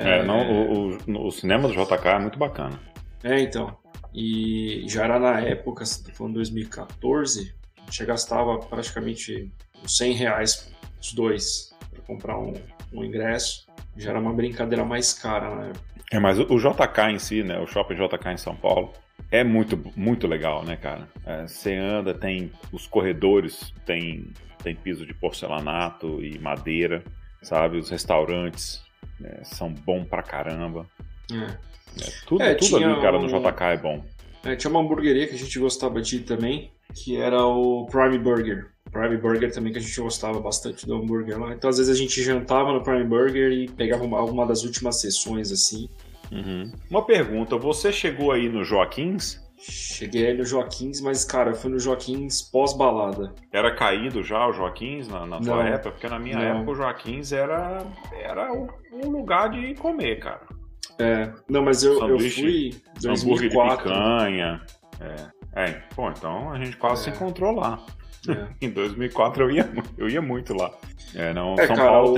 O cinema do JK é muito bacana. Então. E já era na época, se tô falando 2014, a gente já gastava praticamente uns R$100 os dois para comprar um ingresso. Já era uma brincadeira mais cara na época. Mas o JK em si, né? O Shopping JK em São Paulo é muito, muito legal, né, cara? Você anda, tem os corredores, tem piso de porcelanato e madeira, sabe? Os restaurantes são bons pra caramba. Tudo ali, cara, no JK é bom. Tinha uma hamburgueria que a gente gostava de ir também, que era o Prime Burger. Prime Burger também, que a gente gostava bastante do hambúrguer lá. Então, às vezes, a gente jantava no Prime Burger e pegava alguma das últimas sessões, assim. Uhum. Uma pergunta, você chegou aí no Joaquins? Cheguei aí no Joaquins, mas, cara, eu fui no Joaquins pós-balada. Era caído já o Joaquins na sua época? Porque na minha época o Joaquins era um lugar de comer, cara. Não, mas eu fui em 2004. Hambúrguer de picanha. Pô, então a gente quase se encontrou lá. Em 2004 eu ia muito lá. São Paulo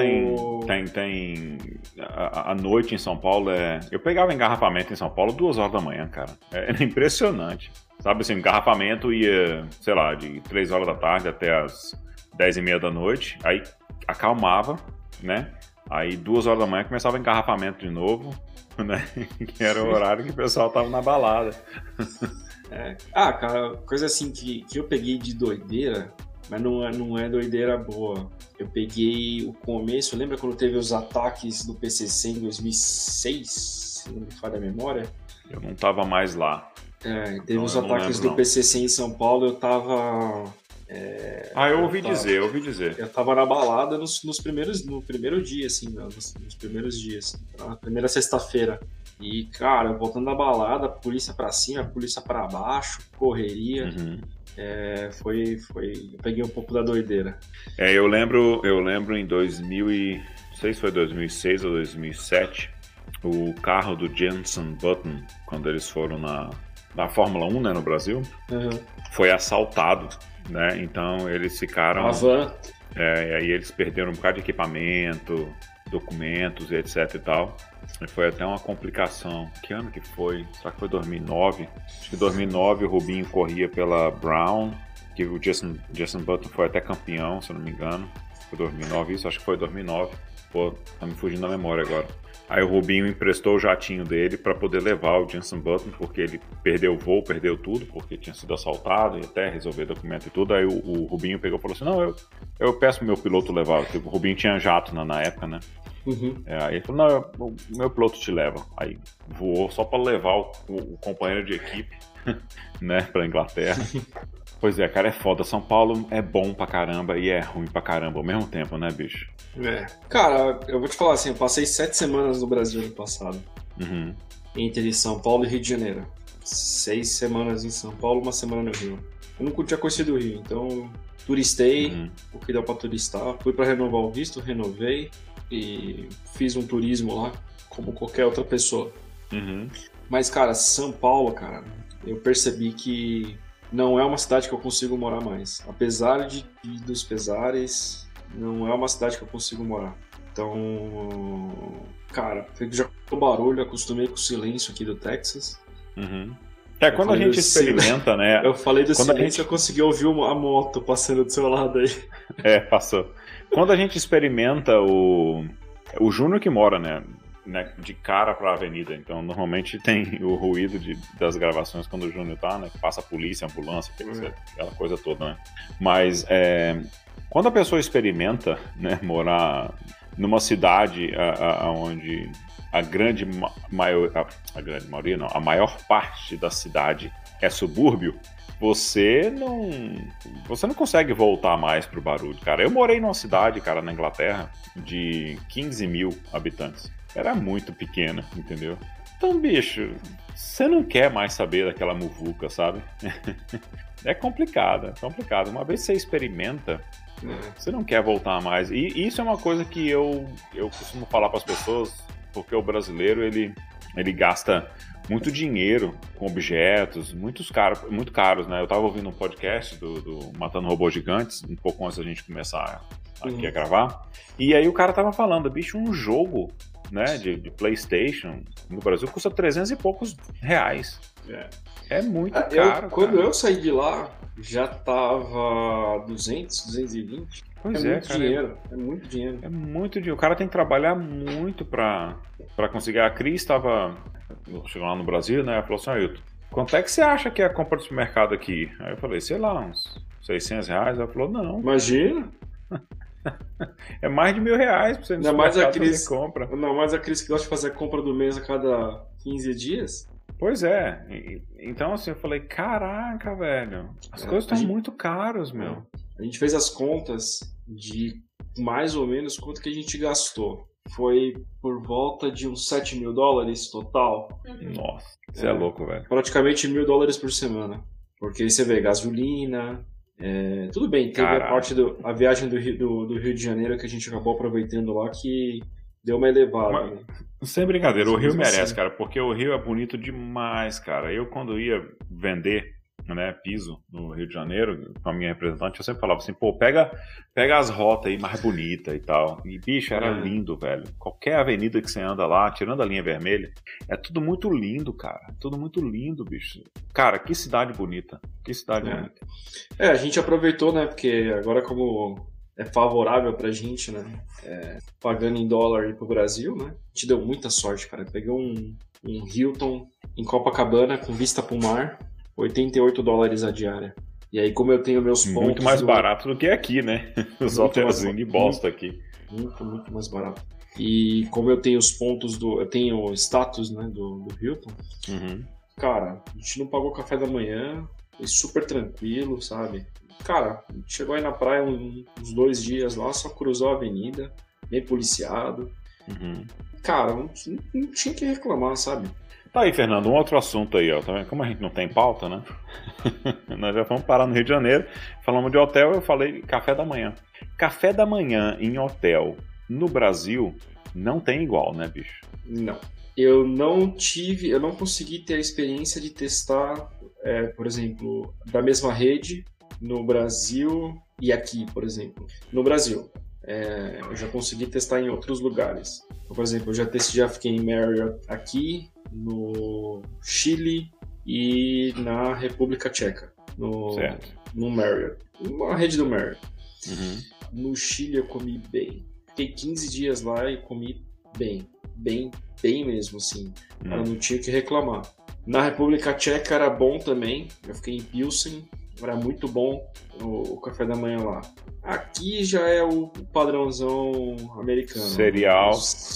tem a noite em São Paulo eu pegava engarrafamento em São Paulo 2 horas da manhã, cara. É impressionante. Sabe assim, o engarrafamento ia, sei lá, de 3 horas da tarde até as 10h30 da noite. Aí acalmava, né? Aí 2 horas da manhã começava o engarrafamento de novo, né? Que era o horário que o pessoal tava na balada. Cara, coisa assim que eu peguei de doideira, mas não é doideira boa. Eu peguei o começo, lembra quando teve os ataques do PCC em 2006? Se não me falha a memória? Eu não tava mais lá. Teve os ataques do PCC em São Paulo, eu tava... eu ouvi dizer. Eu tava na balada no primeiro dia, assim, nos primeiros dias, na primeira sexta-feira. E, cara, voltando da balada, polícia pra cima, polícia pra baixo, correria. Uhum. Eu peguei um pouco da doideira. Eu lembro em 2000 não sei se foi 2006 ou 2007, o carro do Jenson Button, quando eles foram na Fórmula 1, né, no Brasil, foi assaltado, né? Então eles ficaram... A van. E aí eles perderam um bocado de equipamento, documentos e etc e tal. E foi até uma complicação. Que ano que foi? Será que foi 2009? Acho que em 2009 o Rubinho corria pela Brown, que o Jason Button foi até campeão, se eu não me engano. Foi 2009 isso? Acho que foi 2009. Pô, tá me fugindo da memória agora. Aí o Rubinho emprestou o jatinho dele para poder levar o Jenson Button, porque ele perdeu o voo, perdeu tudo, porque tinha sido assaltado e até resolver documento e tudo. Aí o Rubinho pegou e falou assim, não, eu peço pro meu piloto levar, porque o Rubinho tinha jato na época, né? Uhum. Aí ele falou, não, o meu piloto te leva. Aí voou só para levar o companheiro de equipe, né, pra Inglaterra. Pois é, cara, é foda. São Paulo é bom pra caramba e é ruim pra caramba ao mesmo tempo, né, bicho? Cara, eu vou te falar assim, eu passei 7 semanas no Brasil no passado. Uhum. Entre São Paulo e Rio de Janeiro. 6 semanas em São Paulo, 1 semana no Rio. Eu nunca tinha conhecido o Rio, então turistei, o que deu pra turistar. Fui pra renovar o visto, renovei e fiz um turismo lá, como qualquer outra pessoa. Uhum. Mas, cara, São Paulo, cara, eu percebi que não é uma cidade que eu consigo morar mais. Apesar dos pesares, não é uma cidade que eu consigo morar. Então, cara, já com o barulho, acostumei com o silêncio aqui do Texas. Uhum. Quando a gente experimenta, né? Eu falei do silêncio, eu consegui ouvir a moto passando do seu lado aí. Passou. Quando a gente experimenta O Júnior que mora, né, de cara pra avenida, então normalmente tem o ruído das gravações quando o Júnior tá, né, que passa a polícia, a ambulância, aquela coisa toda, né. Mas quando a pessoa experimenta, né, morar numa cidade onde a maior parte da cidade é subúrbio, você não consegue voltar mais pro barulho, cara. Eu morei numa cidade, cara, na Inglaterra, de 15 mil habitantes. Era muito pequena, entendeu? Então, bicho, você não quer mais saber daquela muvuca, sabe? É complicado, é complicado. Uma vez você experimenta, você não quer voltar mais. E isso é uma coisa que eu costumo falar para as pessoas, porque o brasileiro, ele gasta muito dinheiro com objetos, muito caros, né? Eu tava ouvindo um podcast do Matando Robôs Gigantes, um pouco antes da gente começar aqui a gravar, e aí o cara tava falando, bicho, um jogo, né, de PlayStation no Brasil custa 300 e poucos reais. É muito caro. Quando eu saí de lá, já tava 200, 220. Pois muito cara, dinheiro. É muito dinheiro. É muito dinheiro. O cara tem que trabalhar muito pra conseguir. A Cris chegou lá no Brasil, né? Ela falou assim, Ailton, quanto é que você acha que é a compra do supermercado aqui? Aí eu falei, sei lá, uns 600 reais. Ela falou, não. Imagina. É mais de R$1.000 pra você ir no supermercado fazer compra. Não, mas a Cris que gosta de fazer a compra do mês a cada 15 dias. Pois é. Então, assim, eu falei, caraca, velho. As coisas estão muito caras, meu. A gente fez as contas de mais ou menos quanto que a gente gastou. Foi por volta de uns $7.000 total. Nossa, você é louco, velho. Praticamente $1.000 por semana. Porque aí você vê gasolina. Tudo bem, teve a viagem do Rio de Janeiro que a gente acabou aproveitando lá que deu uma elevada. Né? Sem brincadeira, o Rio merece, cara, porque o Rio é bonito demais, cara. Eu, quando ia vender, né, piso no Rio de Janeiro, com a minha representante, eu sempre falava assim, pô, pega as rotas aí mais bonitas e tal. E, bicho, era lindo, velho. Qualquer avenida que você anda lá, tirando a linha vermelha, é tudo muito lindo, cara. Tudo muito lindo, bicho. Cara, que cidade bonita. Que cidade bonita. A gente aproveitou, né, porque agora como é favorável pra gente, né, pagando em dólar ir pro Brasil, né, a gente deu muita sorte, cara. Peguei um Hilton em Copacabana com vista pro mar, $88 a diária. E aí, como eu tenho meus pontos... Muito mais barato do que aqui, né? Os hotelzinhos de bosta aqui. Muito, muito mais barato. E como eu tenho os pontos eu tenho o status, né, do Hilton, cara, a gente não pagou café da manhã, foi super tranquilo, sabe? Cara, a gente chegou aí na praia uns 2 dias lá, só cruzou a avenida, bem policiado. Cara, não tinha que reclamar, sabe? Tá aí, Fernando, um outro assunto aí, ó. Tá vendo? Como a gente não tem pauta, né? Nós já vamos parar no Rio de Janeiro. Falamos de hotel, eu falei café da manhã. Café da manhã em hotel no Brasil não tem igual, né, bicho? Não. Eu não consegui ter a experiência de testar, por exemplo, da mesma rede no Brasil e aqui, por exemplo. No Brasil, eu já consegui testar em outros lugares. Então, por exemplo, eu já fiquei em Marriott aqui, no Chile e na República Tcheca, no Marriott, uma rede do Marriott. No Chile eu comi bem, fiquei 15 dias lá e comi bem mesmo, assim. Eu não tinha o que reclamar. Na República Tcheca era bom também, eu fiquei em Pilsen, era muito bom o café da manhã lá. Aqui já é o padrãozão americano. Cereal,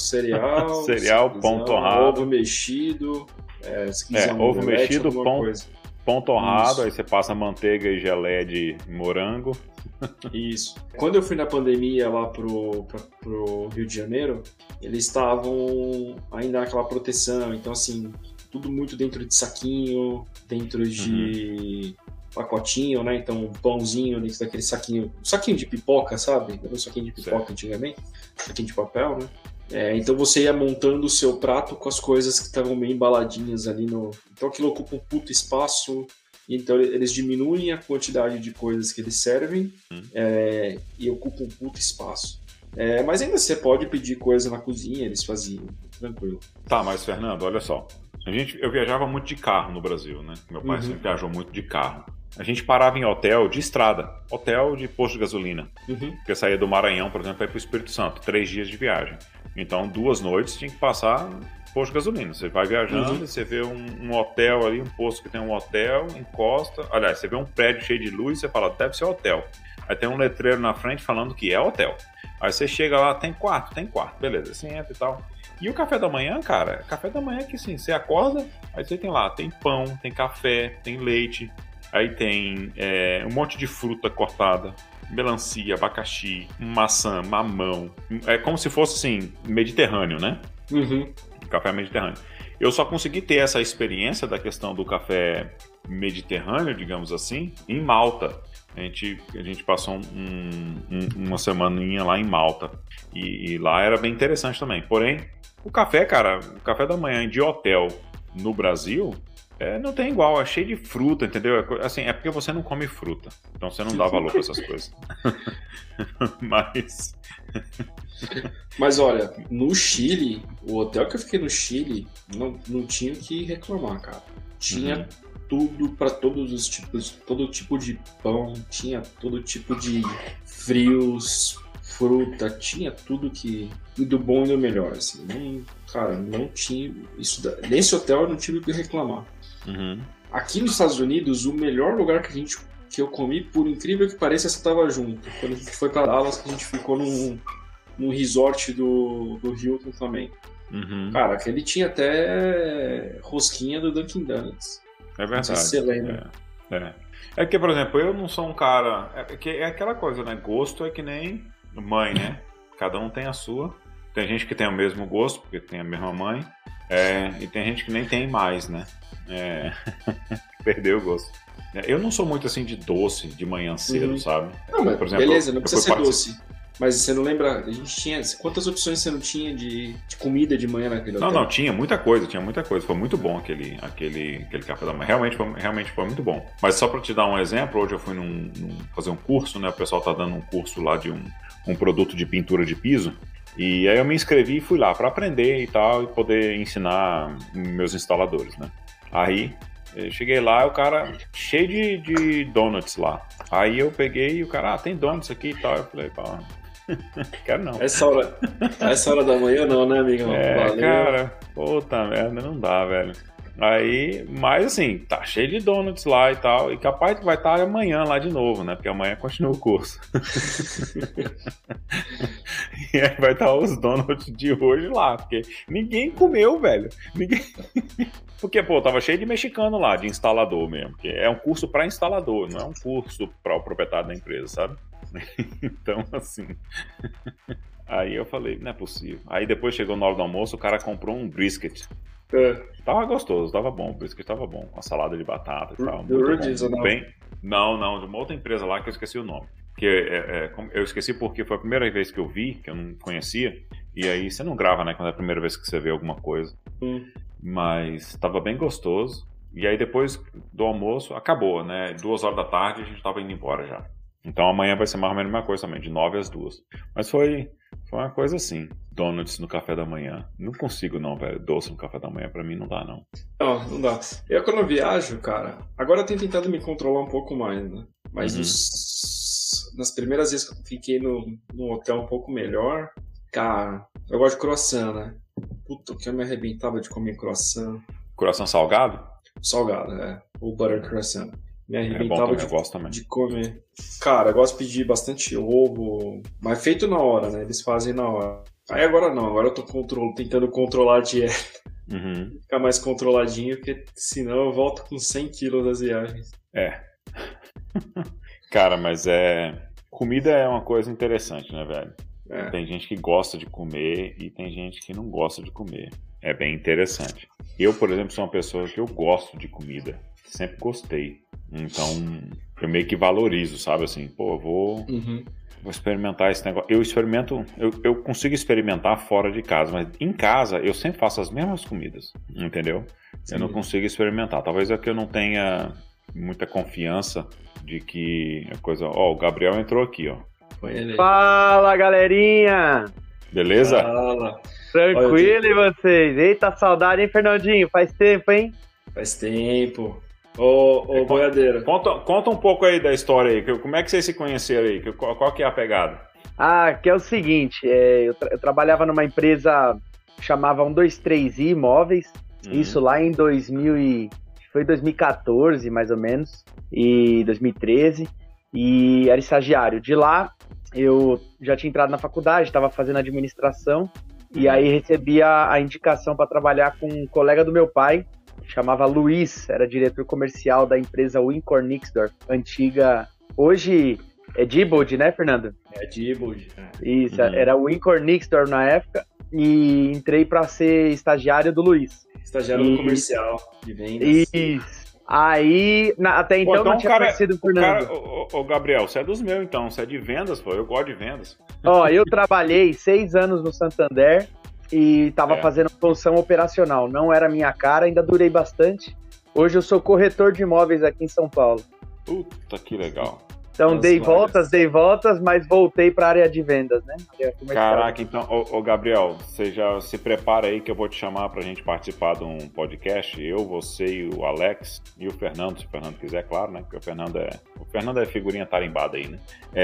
pão torrado. Ovo mexido. Se quiser ovo mexido, pão torrado. Isso. Aí você passa manteiga e geleia de morango. Isso. Quando eu fui na pandemia lá pro Rio de Janeiro, eles estavam ainda naquela proteção. Então, assim, tudo muito dentro de saquinho, dentro de... pacotinho, né? Então, um pãozinho dentro daquele saquinho de pipoca, sabe? Era um saquinho de pipoca antigamente, saquinho de papel, né? Então você ia montando o seu prato com as coisas que estavam meio embaladinhas ali no... Então aquilo ocupa um puto espaço, então eles diminuem a quantidade de coisas que eles servem e ocupa um puto espaço. Mas ainda você pode pedir coisa na cozinha, eles faziam, tranquilo. Tá, mas Fernando, olha só. Eu viajava muito de carro no Brasil, né? Meu pai sempre viajou muito de carro. A gente parava em hotel de estrada, hotel de posto de gasolina. Porque eu saía do Maranhão, por exemplo, para ir para o Espírito Santo, 3 dias de viagem. Então 2 noites tinha que passar posto de gasolina. Você vai viajando, você vê um hotel ali, um posto que tem um hotel, encosta. Aliás, você vê um prédio cheio de luz, você fala, deve ser hotel. Aí tem um letreiro na frente falando que é hotel. Aí você chega lá, tem quarto, beleza, você entra e tal. E o café da manhã, cara, café da manhã é que assim, você acorda, aí você tem lá, tem pão, tem café, tem leite, aí tem um monte de fruta cortada, melancia, abacaxi, maçã, mamão. É como se fosse assim, mediterrâneo, né? Café mediterrâneo. Eu só consegui ter essa experiência da questão do café mediterrâneo, digamos assim, em Malta. A gente passou uma semaninha lá em Malta. E lá era bem interessante também. Porém, o café, cara, o café da manhã de hotel no Brasil não tem igual, é cheio de fruta, entendeu? Assim, é porque você não come fruta. Então você não dá valor para essas coisas. Mas olha, no Chile, o hotel que eu fiquei no Chile, não tinha o que reclamar, cara. Tinha tudo para todos os tipos, todo tipo de pão, tinha todo tipo de frios, fruta, tinha tudo que do bom e do melhor, assim. Cara, não tinha isso. Nesse hotel eu não tive o que reclamar. Aqui nos Estados Unidos, o melhor lugar que eu comi, por incrível que pareça, você estava junto. Quando a gente foi para Dallas, a gente ficou num resort do Hilton também. Cara, aquele tinha até rosquinha do Dunkin' Donuts. É verdade. Não sei se você lembra. É que, por exemplo, eu não sou um cara... É aquela coisa, né? Gosto é que nem mãe, né? Cada um tem a sua. Tem gente que tem o mesmo gosto, porque tem a mesma mãe. E tem gente que nem tem mais, né? Perdeu o gosto. Eu não sou muito assim de doce de manhã cedo, sabe? Não, mas por exemplo, beleza, não precisa ser doce. Mas você não lembra, a gente tinha... Quantas opções você não tinha de comida de manhã naquele hotel? Não, tinha muita coisa. Foi muito bom aquele café da manhã. Realmente foi muito bom. Mas só para te dar um exemplo, hoje eu fui fazer um curso, né? O pessoal tá dando um curso lá de um produto de pintura de piso. E aí eu me inscrevi e fui lá para aprender e tal, e poder ensinar meus instaladores, né? Aí eu cheguei lá, o cara cheio de donuts lá. Aí eu peguei e o cara, tem donuts aqui e tal. Eu falei, pá, quero não. Essa hora da manhã não, né, amigão? Valeu. Cara, puta merda, não dá, velho. Aí, mas assim, tá cheio de donuts lá e tal, e capaz que vai estar amanhã lá de novo, né? Porque amanhã continua o curso. E aí vai estar os donuts de hoje lá, porque ninguém comeu, velho. Porque, pô, tava cheio de mexicano lá, de instalador mesmo, que é um curso para instalador, não é um curso para o proprietário da empresa, sabe? Então, assim... Aí eu falei, não é possível. Aí depois chegou na hora do almoço, o cara comprou um brisket. Tava gostoso, tava bom, o brisket tava bom. Uma salada de batata e tal. Não, de uma outra empresa lá que eu esqueci o nome. Eu esqueci porque foi a primeira vez que eu vi, que eu não conhecia. E aí você não grava, né, quando é a primeira vez que você vê alguma coisa. Mas tava bem gostoso. E aí depois do almoço, acabou, né? 2 horas da tarde a gente tava indo embora já. Então amanhã vai ser mais ou menos a mesma coisa também, de 9 às 2. Mas foi uma coisa assim, donuts no café da manhã. Não consigo não, velho, doce no café da manhã pra mim não dá não. Não dá. Eu quando eu viajo, cara, agora eu tenho tentado me controlar um pouco mais, né? Mas nas primeiras vezes que eu fiquei num hotel um pouco melhor, cara, eu gosto de croissant, né? Puta, que eu me arrebentava de comer croissant. Croissant salgado? Salgado, o butter croissant. Me arrebentava de comer. Cara, eu gosto de pedir bastante ovo, mas feito na hora, né? Eles fazem na hora. Aí agora não, agora eu tô tentando controlar a dieta. Ficar mais controladinho, porque senão eu volto com 100 quilos das viagens. Cara, mas comida é uma coisa interessante, né, velho? Tem gente que gosta de comer e tem gente que não gosta de comer. É bem interessante. Eu, por exemplo, sou uma pessoa que eu gosto de comida. Sempre gostei. Então, eu meio que valorizo, sabe? Assim, pô, eu vou experimentar esse negócio. Eu consigo experimentar fora de casa, mas em casa eu sempre faço as mesmas comidas, entendeu? Sim. Eu não consigo experimentar. Talvez é que eu não tenha muita confiança de que a coisa... Ó, o Gabriel entrou aqui, ó. Foi ele. Fala, galerinha! Beleza? Fala. Tranquilo e vocês? Eita, saudade, hein, Fernandinho? Faz tempo, hein? Faz tempo. Ô boiadeiro. Conta um pouco aí da história aí. Como é que vocês se conheceram aí? Qual que é a pegada? Que é o seguinte, eu trabalhava numa empresa que chamava 123i Imóveis, isso lá em 2014, mais ou menos, e 2013, e era estagiário. De lá, eu já tinha entrado na faculdade, estava fazendo administração, e aí recebi a indicação para trabalhar com um colega do meu pai, que chamava Luiz, era diretor comercial da empresa Wincor Nixdorf, antiga, hoje é Diebold, né, Fernando? É Diebold. Isso, era Wincor Nixdorf na época, e entrei para ser estagiário do Luiz. Estagiário comercial de vendas. Isso. Aí, até então não tinha conhecido o Fernando. Ô, Gabriel, você é dos meus então, você é de vendas, pô, eu gosto de vendas. Eu trabalhei 6 anos no Santander e estava fazendo função operacional, não era minha cara, ainda durei bastante. Hoje eu sou corretor de imóveis aqui em São Paulo. Puta, que legal. Então dei voltas, mas voltei para a área de vendas, né? Caraca, então, ô Gabriel, você já se prepara aí que eu vou te chamar pra gente participar de um podcast, eu, você e o Alex e o Fernando, se o Fernando quiser, claro, né? Porque o Fernando é figurinha tarimbada aí, né?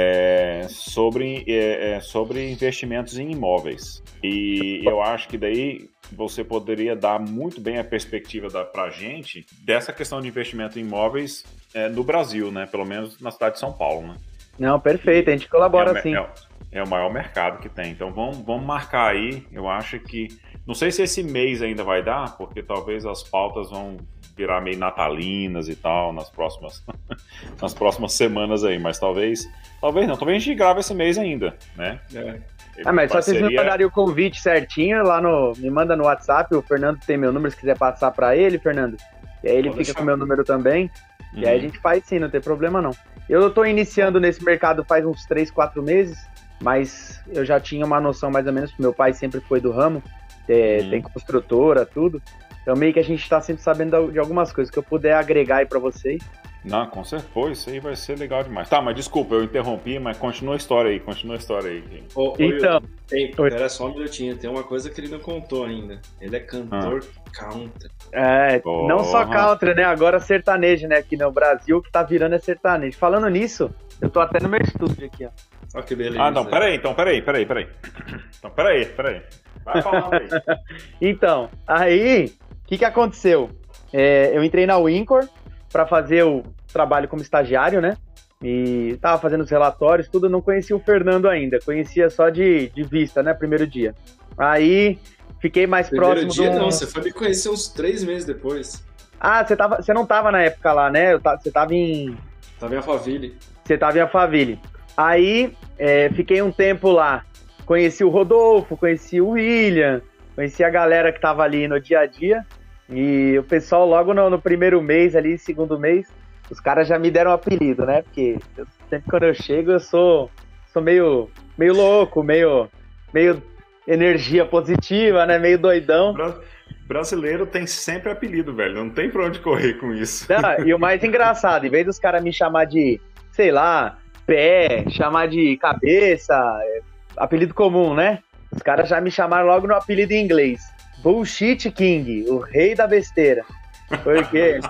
Sobre investimentos em imóveis. E eu acho que daí você poderia dar muito bem a perspectiva pra gente dessa questão de investimento em imóveis no Brasil, né? Pelo menos na cidade de São Paulo, né? Não, perfeito, a gente colabora sim. É o maior mercado que tem. Então vamos marcar aí. Eu acho que... Não sei se esse mês ainda vai dar, porque talvez as pautas vão virar meio natalinas e tal nas próximas semanas aí. Mas talvez não. Talvez a gente grave esse mês ainda, né? Mas só vocês me mandarem o convite certinho lá me manda no WhatsApp, o Fernando tem meu número, se quiser passar pra ele, Fernando. E aí ele fica com o meu número também. E aí a gente faz sim, não tem problema não. Eu tô iniciando nesse mercado faz uns 3, 4 meses, mas eu já tinha uma noção mais ou menos, meu pai sempre foi do ramo, tem construtora, tudo. Então meio que a gente tá sempre sabendo de algumas coisas que eu puder agregar aí pra vocês. Não, com certeza, pô, isso aí vai ser legal demais. Tá, mas desculpa, eu interrompi, mas continua a história aí. Então, espera só um minutinho, tem uma coisa que ele não contou ainda. Ele é cantor country. Não só country, né? Agora sertanejo, né? Aqui no Brasil, que tá virando é sertanejo. Falando nisso, eu tô até no meu estúdio aqui, ó. Ó que beleza. Não, peraí. Então, peraí. Vai falando aí. Então, aí, o que aconteceu? Eu entrei na Wincor para fazer o trabalho como estagiário, né? E tava fazendo os relatórios, tudo, não conhecia o Fernando ainda, conhecia só de vista, né? Primeiro dia. Aí fiquei mais próximo Não, você foi me conhecer uns 3 meses depois. Você não tava na época lá, né? Você tava em... Tava em Alphaville. Você tava em Alphaville. Aí fiquei um tempo lá, conheci o Rodolfo, conheci o William, conheci a galera que tava ali no dia a dia. E o pessoal logo no primeiro mês ali, segundo mês, os caras já me deram um apelido, né? Porque sempre quando eu chego eu sou meio louco, meio energia positiva, né? Meio doidão. Brasileiro tem sempre apelido, velho. Não tem pra onde correr com isso. Não, e o mais engraçado, em vez dos caras me chamar de, sei lá, pé, chamar de cabeça, apelido comum, né? Os caras já me chamaram logo no apelido em inglês. Bullshit King, o rei da besteira. Por quê?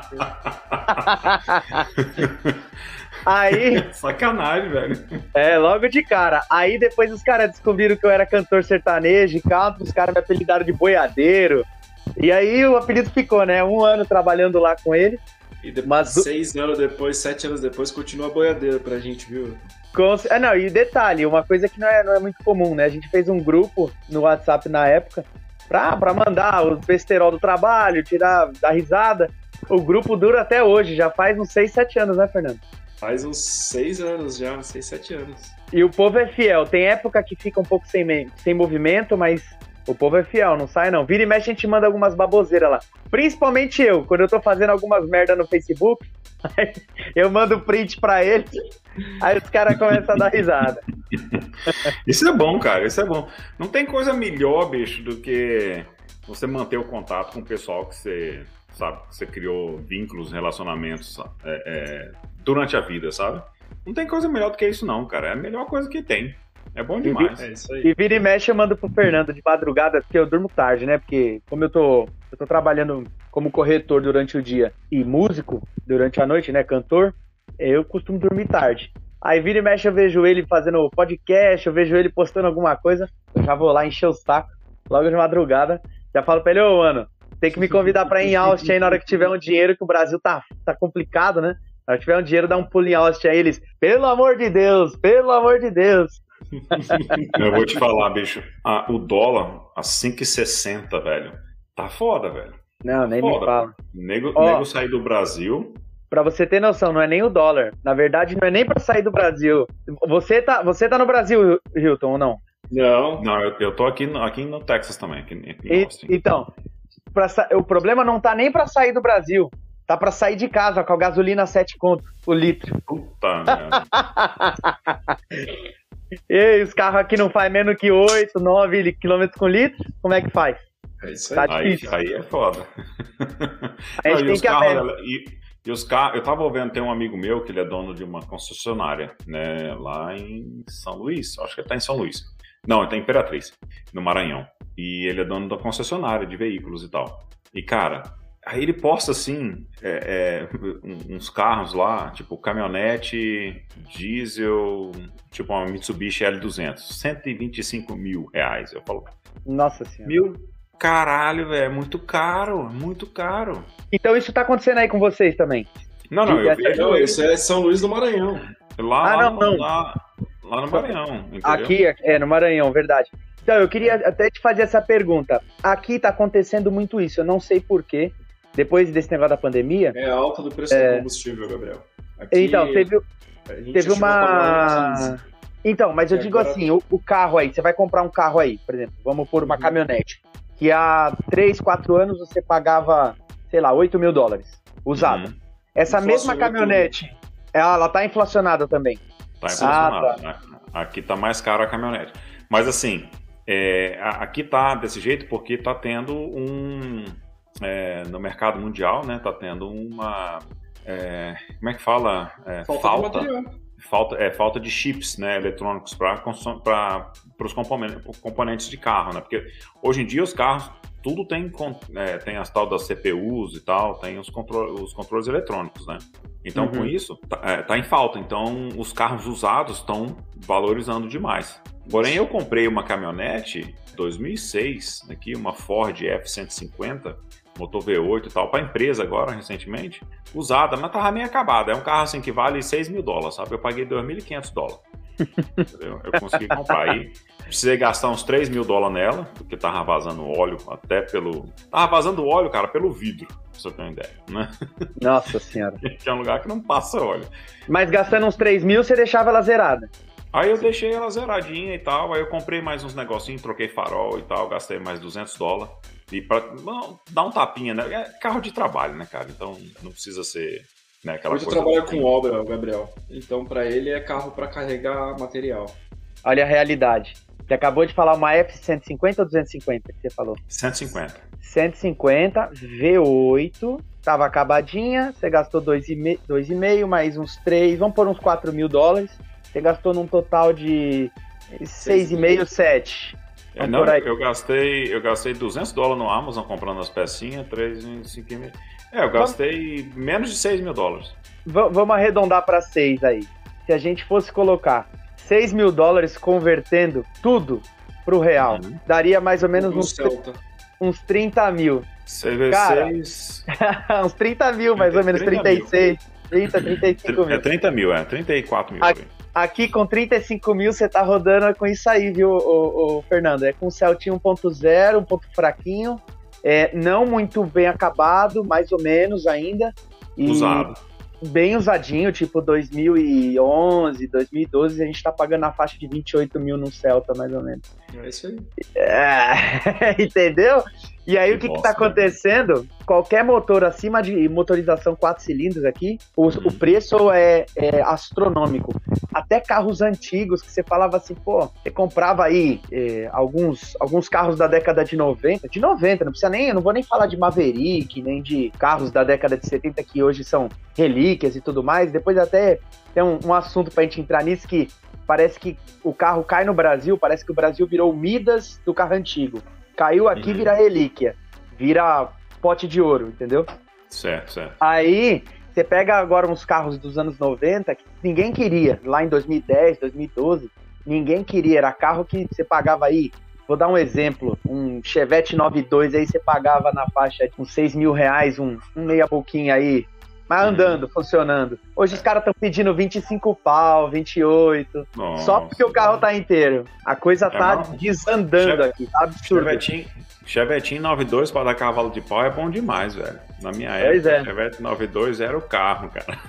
Aí... Sacanagem, velho. Logo de cara. Aí depois os caras descobriram que eu era cantor sertanejo e country, os caras me apelidaram de boiadeiro. E aí o apelido ficou, né? 1 ano trabalhando lá com ele. E depois, 6 anos depois, 7 anos depois, continua boiadeiro pra gente, viu? Não, e detalhe, uma coisa que não é muito comum, né? A gente fez um grupo no WhatsApp na época pra mandar os besterol do trabalho, dar risada. O grupo dura até hoje, já faz uns 6, 7 anos, né, Fernando? Faz uns 6 anos já, 6, 7 anos. E o povo é fiel. Tem época que fica um pouco sem movimento, mas o povo é fiel, não sai não. Vira e mexe, a gente manda algumas baboseiras lá. Principalmente eu, quando eu tô fazendo algumas merda no Facebook, eu mando print pra eles, aí os caras começam a dar risada. Isso é bom, cara, isso é bom. Não tem coisa melhor, bicho, do que você manter o contato com o pessoal que você, sabe, que você criou vínculos, relacionamentos durante a vida, sabe? Não tem coisa melhor do que isso não, cara. É a melhor coisa que tem. É bom demais. É isso aí. E vira e mexe eu mando pro Fernando de madrugada, porque eu durmo tarde, né? Porque como eu tô trabalhando como corretor durante o dia e músico durante a noite, né? Cantor, eu costumo dormir tarde. Aí vira e mexe, eu vejo ele fazendo podcast, eu vejo ele postando alguma coisa, eu já vou lá encher o saco, logo de madrugada, já falo pra ele, ô, mano, tem que me convidar pra ir em Austin aí na hora que tiver um dinheiro, que o Brasil tá complicado, né? Na hora que tiver um dinheiro, dá um pulo em Austin aí, eles, pelo amor de Deus, pelo amor de Deus. Eu vou te falar, bicho, o dólar a 5,60, velho, tá foda, velho. Não, nem me fala. Nego sair do Brasil... Pra você ter noção, não é nem o dólar. Na verdade, não é nem pra sair do Brasil. Você tá no Brasil, Hilton, ou não? Não, eu tô aqui no Texas também. Aqui em Austin. Então, o problema não tá nem pra sair do Brasil. Tá pra sair de casa, com a gasolina 7 conto o litro. Puta merda. E os carros aqui não fazem menos que 8, 9 km com litro. Como é que faz? É isso aí. Tá difícil. Aí é foda. A gente tem que... E os carros, eu tava vendo, tem um amigo meu que ele é dono de uma concessionária, né, lá em São Luís, acho que ele tá em São Luís. Não, ele tá em Imperatriz, no Maranhão. E ele é dono da concessionária de veículos e tal. E, cara, aí ele posta, assim, uns carros lá, tipo caminhonete, diesel, tipo uma Mitsubishi L200, 125 mil reais. Eu falo, nossa senhora. Meu caralho, velho, é muito caro, muito caro. Então isso tá acontecendo aí com vocês também? Não, isso é São Luís do Maranhão. Lá no Maranhão, entendeu? Aqui, no Maranhão, verdade. Então, eu queria até te fazer essa pergunta. Aqui tá acontecendo muito isso, eu não sei porquê. Depois desse negócio da pandemia... É a alta do preço do combustível, Gabriel. Aqui, então, teve uma... Então, mas eu digo assim, o carro aí, você vai comprar um carro aí, por exemplo, vamos pôr uma caminhonete, que há 3, 4 anos você pagava, sei lá, 8 mil dólares, usada. Essa mesma caminhonete, ela tá inflacionada também. Tá inflacionada, né? Aqui tá mais caro a caminhonete. Mas assim, aqui tá desse jeito porque tá tendo no mercado mundial, né, tá tendo uma... como é que fala? Falta de chips, né, eletrônicos para os componentes de carro, né? Porque hoje em dia os carros tudo tem as tal das CPUs e tal, tem os controles eletrônicos, né? Então com isso tá em falta. Então os carros usados estão valorizando demais. Porém eu comprei uma caminhonete 2006 aqui, uma Ford F-150 motor V8 e tal, para empresa agora, recentemente, usada, mas tava meio acabada. É um carro assim que vale 6 mil dólares, sabe? Eu paguei 2.500 dólares. Entendeu? Eu consegui comprar aí. Precisei gastar uns 3 mil dólares nela, porque tava vazando óleo Tava vazando óleo, cara, pelo vidro, pra você ter uma ideia, né? Nossa senhora. Que é um lugar que não passa óleo. Mas gastando uns 3 mil, você deixava ela zerada? Aí eu deixei ela zeradinha e tal, aí eu comprei mais uns negocinhos, troquei farol e tal, gastei mais 200 dólares. E pra dar um tapinha, né? É carro de trabalho, né, cara? Então não precisa ser, né, aquela Hoje coisa... trabalha com obra, Gabriel. Então pra ele é carro pra carregar material. Olha a realidade. Você acabou de falar uma F-150 ou 250 que você falou? 150. 150, V8, tava acabadinha, você gastou 2,5 mais uns 3, vamos pôr uns 4 mil dólares. Você gastou num total de 6,5, 7. Eu gastei 200 dólares no Amazon comprando as pecinhas, 3,5. Eu gastei menos de 6 mil dólares. Vamos arredondar para 6 aí. Se a gente fosse colocar 6 mil dólares convertendo tudo pro real, daria mais ou menos uns 30 mil. Cara, uns 30 mil, mais ou menos, 36, 30, 35 mil. 30 mil, 34 mil. Aqui com 35 mil você tá rodando com isso aí, viu, o Fernando? É com Celtinha 1.0, um pouco fraquinho, não muito bem acabado, mais ou menos ainda. Usado. Bem usadinho, tipo 2011, 2012, a gente tá pagando na faixa de 28 mil no Celta, mais ou menos. É isso aí. Entendeu? E aí o que tá acontecendo? Qualquer motor acima de motorização 4 cilindros aqui, o preço é astronômico. Até carros antigos que você falava assim, pô, você comprava aí alguns carros da década de 90, não precisa nem, eu não vou nem falar de Maverick, nem de carros da década de 70 que hoje são relíquias e tudo mais. Depois até tem um assunto pra gente entrar nisso que parece que o carro cai no Brasil, parece que o Brasil virou o Midas do carro antigo. Caiu aqui, vira relíquia, vira pote de ouro, entendeu? Certo. Aí, você pega agora uns carros dos anos 90 que ninguém queria, lá em 2010, 2012, ninguém queria, era carro que você pagava aí, vou dar um exemplo, um Chevette 92 aí você pagava na faixa de uns 6 mil reais, um meia boquinha aí, mas andando, funcionando. Hoje os caras estão pedindo 25 pau, 28, Nossa. Só porque o carro tá inteiro. A coisa tá desandando aqui, tá absurdo. Chevetinho 92 para dar cavalo de pau é bom demais, velho. Na minha época, Chevette 92 era o carro, cara.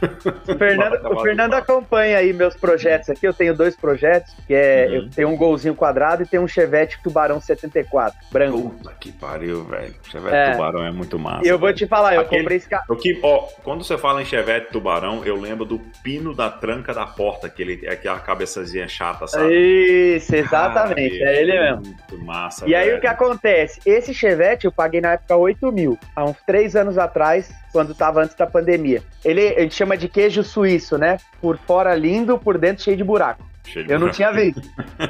O Fernando acompanha aí meus projetos aqui. Eu tenho 2 projetos, que é eu tenho um Golzinho quadrado e tenho um Chevette Tubarão 74, branco. Puta que pariu, velho. Chevette Tubarão é muito massa. E eu vou te falar, eu comprei esse carro. Quando você fala em Chevette Tubarão, eu lembro do pino da tranca da porta, que é aquela cabeçazinha chata, sabe? Isso, exatamente, é ele mesmo. Muito massa, E aí o que acontece? Esse Chevette eu paguei na época 8 mil, há uns 3 anos atrás, quando tava antes da pandemia. A gente chama de queijo suíço, né? Por fora lindo, por dentro cheio de buraco. Não tinha visto.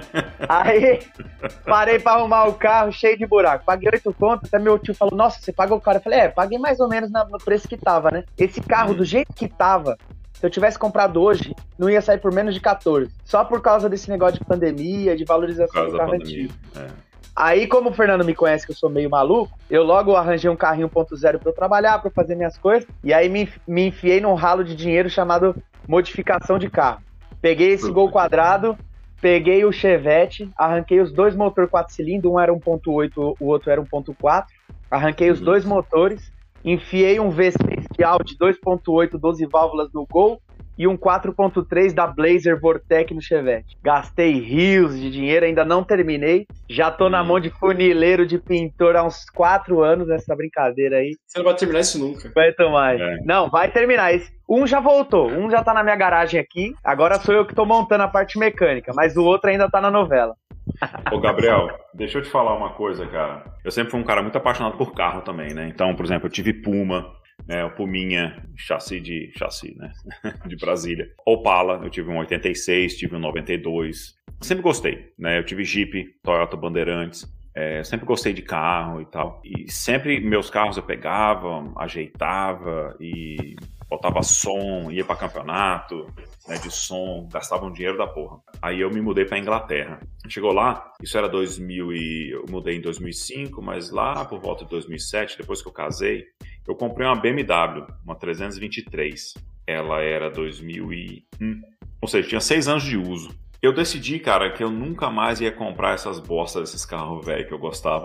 Aí, parei pra arrumar o carro cheio de buraco. Paguei 8 conto, até meu tio falou, nossa, você pagou o cara? Eu falei, paguei mais ou menos no preço que tava, né? Esse carro, do jeito que tava, se eu tivesse comprado hoje, não ia sair por menos de 14. Só por causa desse negócio de pandemia, de valorização do carro antigo. Aí, como o Fernando me conhece que eu sou meio maluco, eu logo arranjei um carrinho 1.0 pra eu trabalhar, pra eu fazer minhas coisas, e aí me enfiei num ralo de dinheiro chamado modificação de carro. Peguei esse Gol quadrado, peguei o Chevette, arranquei os 2 motores 4 cilindros, um era 1.8, o outro era 1.4, arranquei os 2 motores, enfiei um V6 de Audi 2.8, 12 válvulas no Gol, e um 4.3 da Blazer Vortec no Chevette. Gastei rios de dinheiro, ainda não terminei. Já tô na mão de funileiro, de pintor há uns 4 anos nessa brincadeira aí. Você não vai terminar isso nunca. Vai tomar. Não, vai terminar. Um já voltou, um já tá na minha garagem aqui. Agora sou eu que tô montando a parte mecânica, mas o outro ainda tá na novela. Ô, Gabriel, deixa eu te falar uma coisa, cara. Eu sempre fui um cara muito apaixonado por carro também, né? Então, por exemplo, eu tive Puma, né, o Puminha, chassi, né, de Brasília. Opala, eu tive um 86, tive um 92. Sempre gostei, né? Eu tive Jeep, Toyota Bandeirantes. Sempre gostei de carro e tal. E sempre meus carros eu pegava, ajeitava e botava som, ia pra campeonato, né, de som, gastava um dinheiro da porra. Aí eu me mudei pra Inglaterra. Chegou lá, isso era 2000 e... Eu mudei em 2005, mas lá por volta de 2007, depois que eu casei, eu comprei uma BMW, uma 323. Ela era 2001. Ou seja, tinha 6 anos de uso. Eu decidi, cara, que eu nunca mais ia comprar essas bostas desses carros velhos que eu gostava.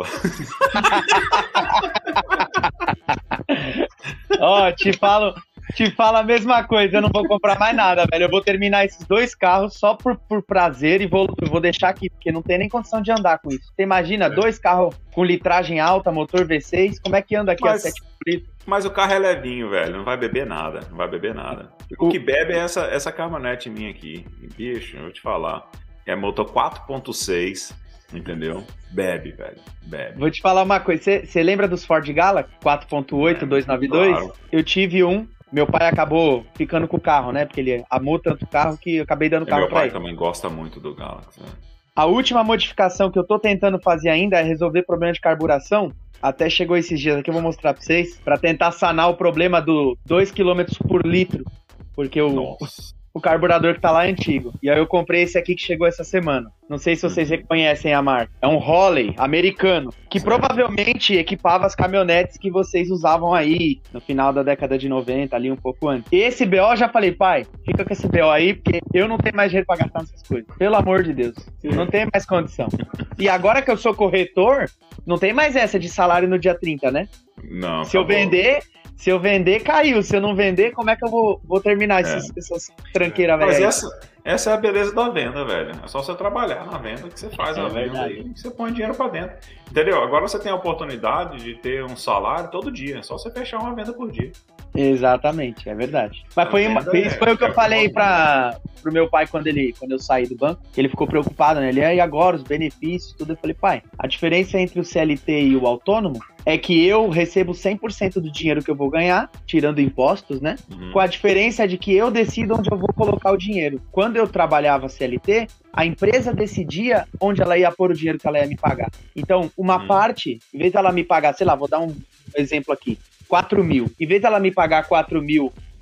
Ó, te falo a mesma coisa, eu não vou comprar mais nada, velho. Eu vou terminar esses 2 carros só por prazer e vou deixar aqui, porque não tem nem condição de andar com isso. Você imagina, 2 carros com litragem alta, motor V6, como é que anda aqui a 7 litros? Mas o carro é levinho, velho, não vai beber nada, O que bebe é essa caminhonete minha aqui. Bicho, eu vou te falar, é motor 4.6, entendeu? Bebe, velho, bebe. Vou te falar uma coisa, você lembra dos Ford Galaxy 4.8, 292? Claro. Eu tive um. Meu pai acabou ficando com o carro, né? Porque ele amou tanto o carro que eu acabei dando o carro pra ele. Meu pai também gosta muito do Galaxy, né? A última modificação que eu tô tentando fazer ainda é resolver problema de carburação. Até chegou esses dias aqui, eu vou mostrar pra vocês. Pra tentar sanar o problema do 2 km por litro. Porque o carburador que tá lá é antigo. E aí eu comprei esse aqui que chegou essa semana. Não sei se vocês reconhecem a marca. É um Holley americano, que provavelmente equipava as caminhonetes que vocês usavam aí no final da década de 90, ali um pouco antes. Esse BO, eu já falei, pai, fica com esse BO aí, porque eu não tenho mais dinheiro pra gastar nessas coisas. Pelo amor de Deus. Não tenho mais condição. E agora que eu sou corretor, não tem mais essa de salário no dia 30, né? Não. Se eu vender, caiu. Se eu não vender, como é que eu vou terminar essas tranqueiras velhas? Mas essa é a beleza da venda, velho. É só você trabalhar na venda que você faz a venda aí, que você põe dinheiro pra dentro. Entendeu? Agora você tem a oportunidade de ter um salário todo dia. É só você fechar uma venda por dia. Exatamente, é verdade. Mas isso foi o que eu falei pro meu pai quando eu saí do banco. Ele ficou preocupado, né? E agora, os benefícios, tudo. Eu falei, pai, a diferença entre o CLT e o autônomo é que eu recebo 100% do dinheiro que eu vou ganhar, tirando impostos, né? Com a diferença de que eu decido onde eu vou colocar o dinheiro. Quando eu trabalhava CLT, a empresa decidia onde ela ia pôr o dinheiro que ela ia me pagar. Então, uma parte, em vez dela me pagar, sei lá, vou dar um exemplo aqui, 4 mil. Em vez dela me pagar 4 mil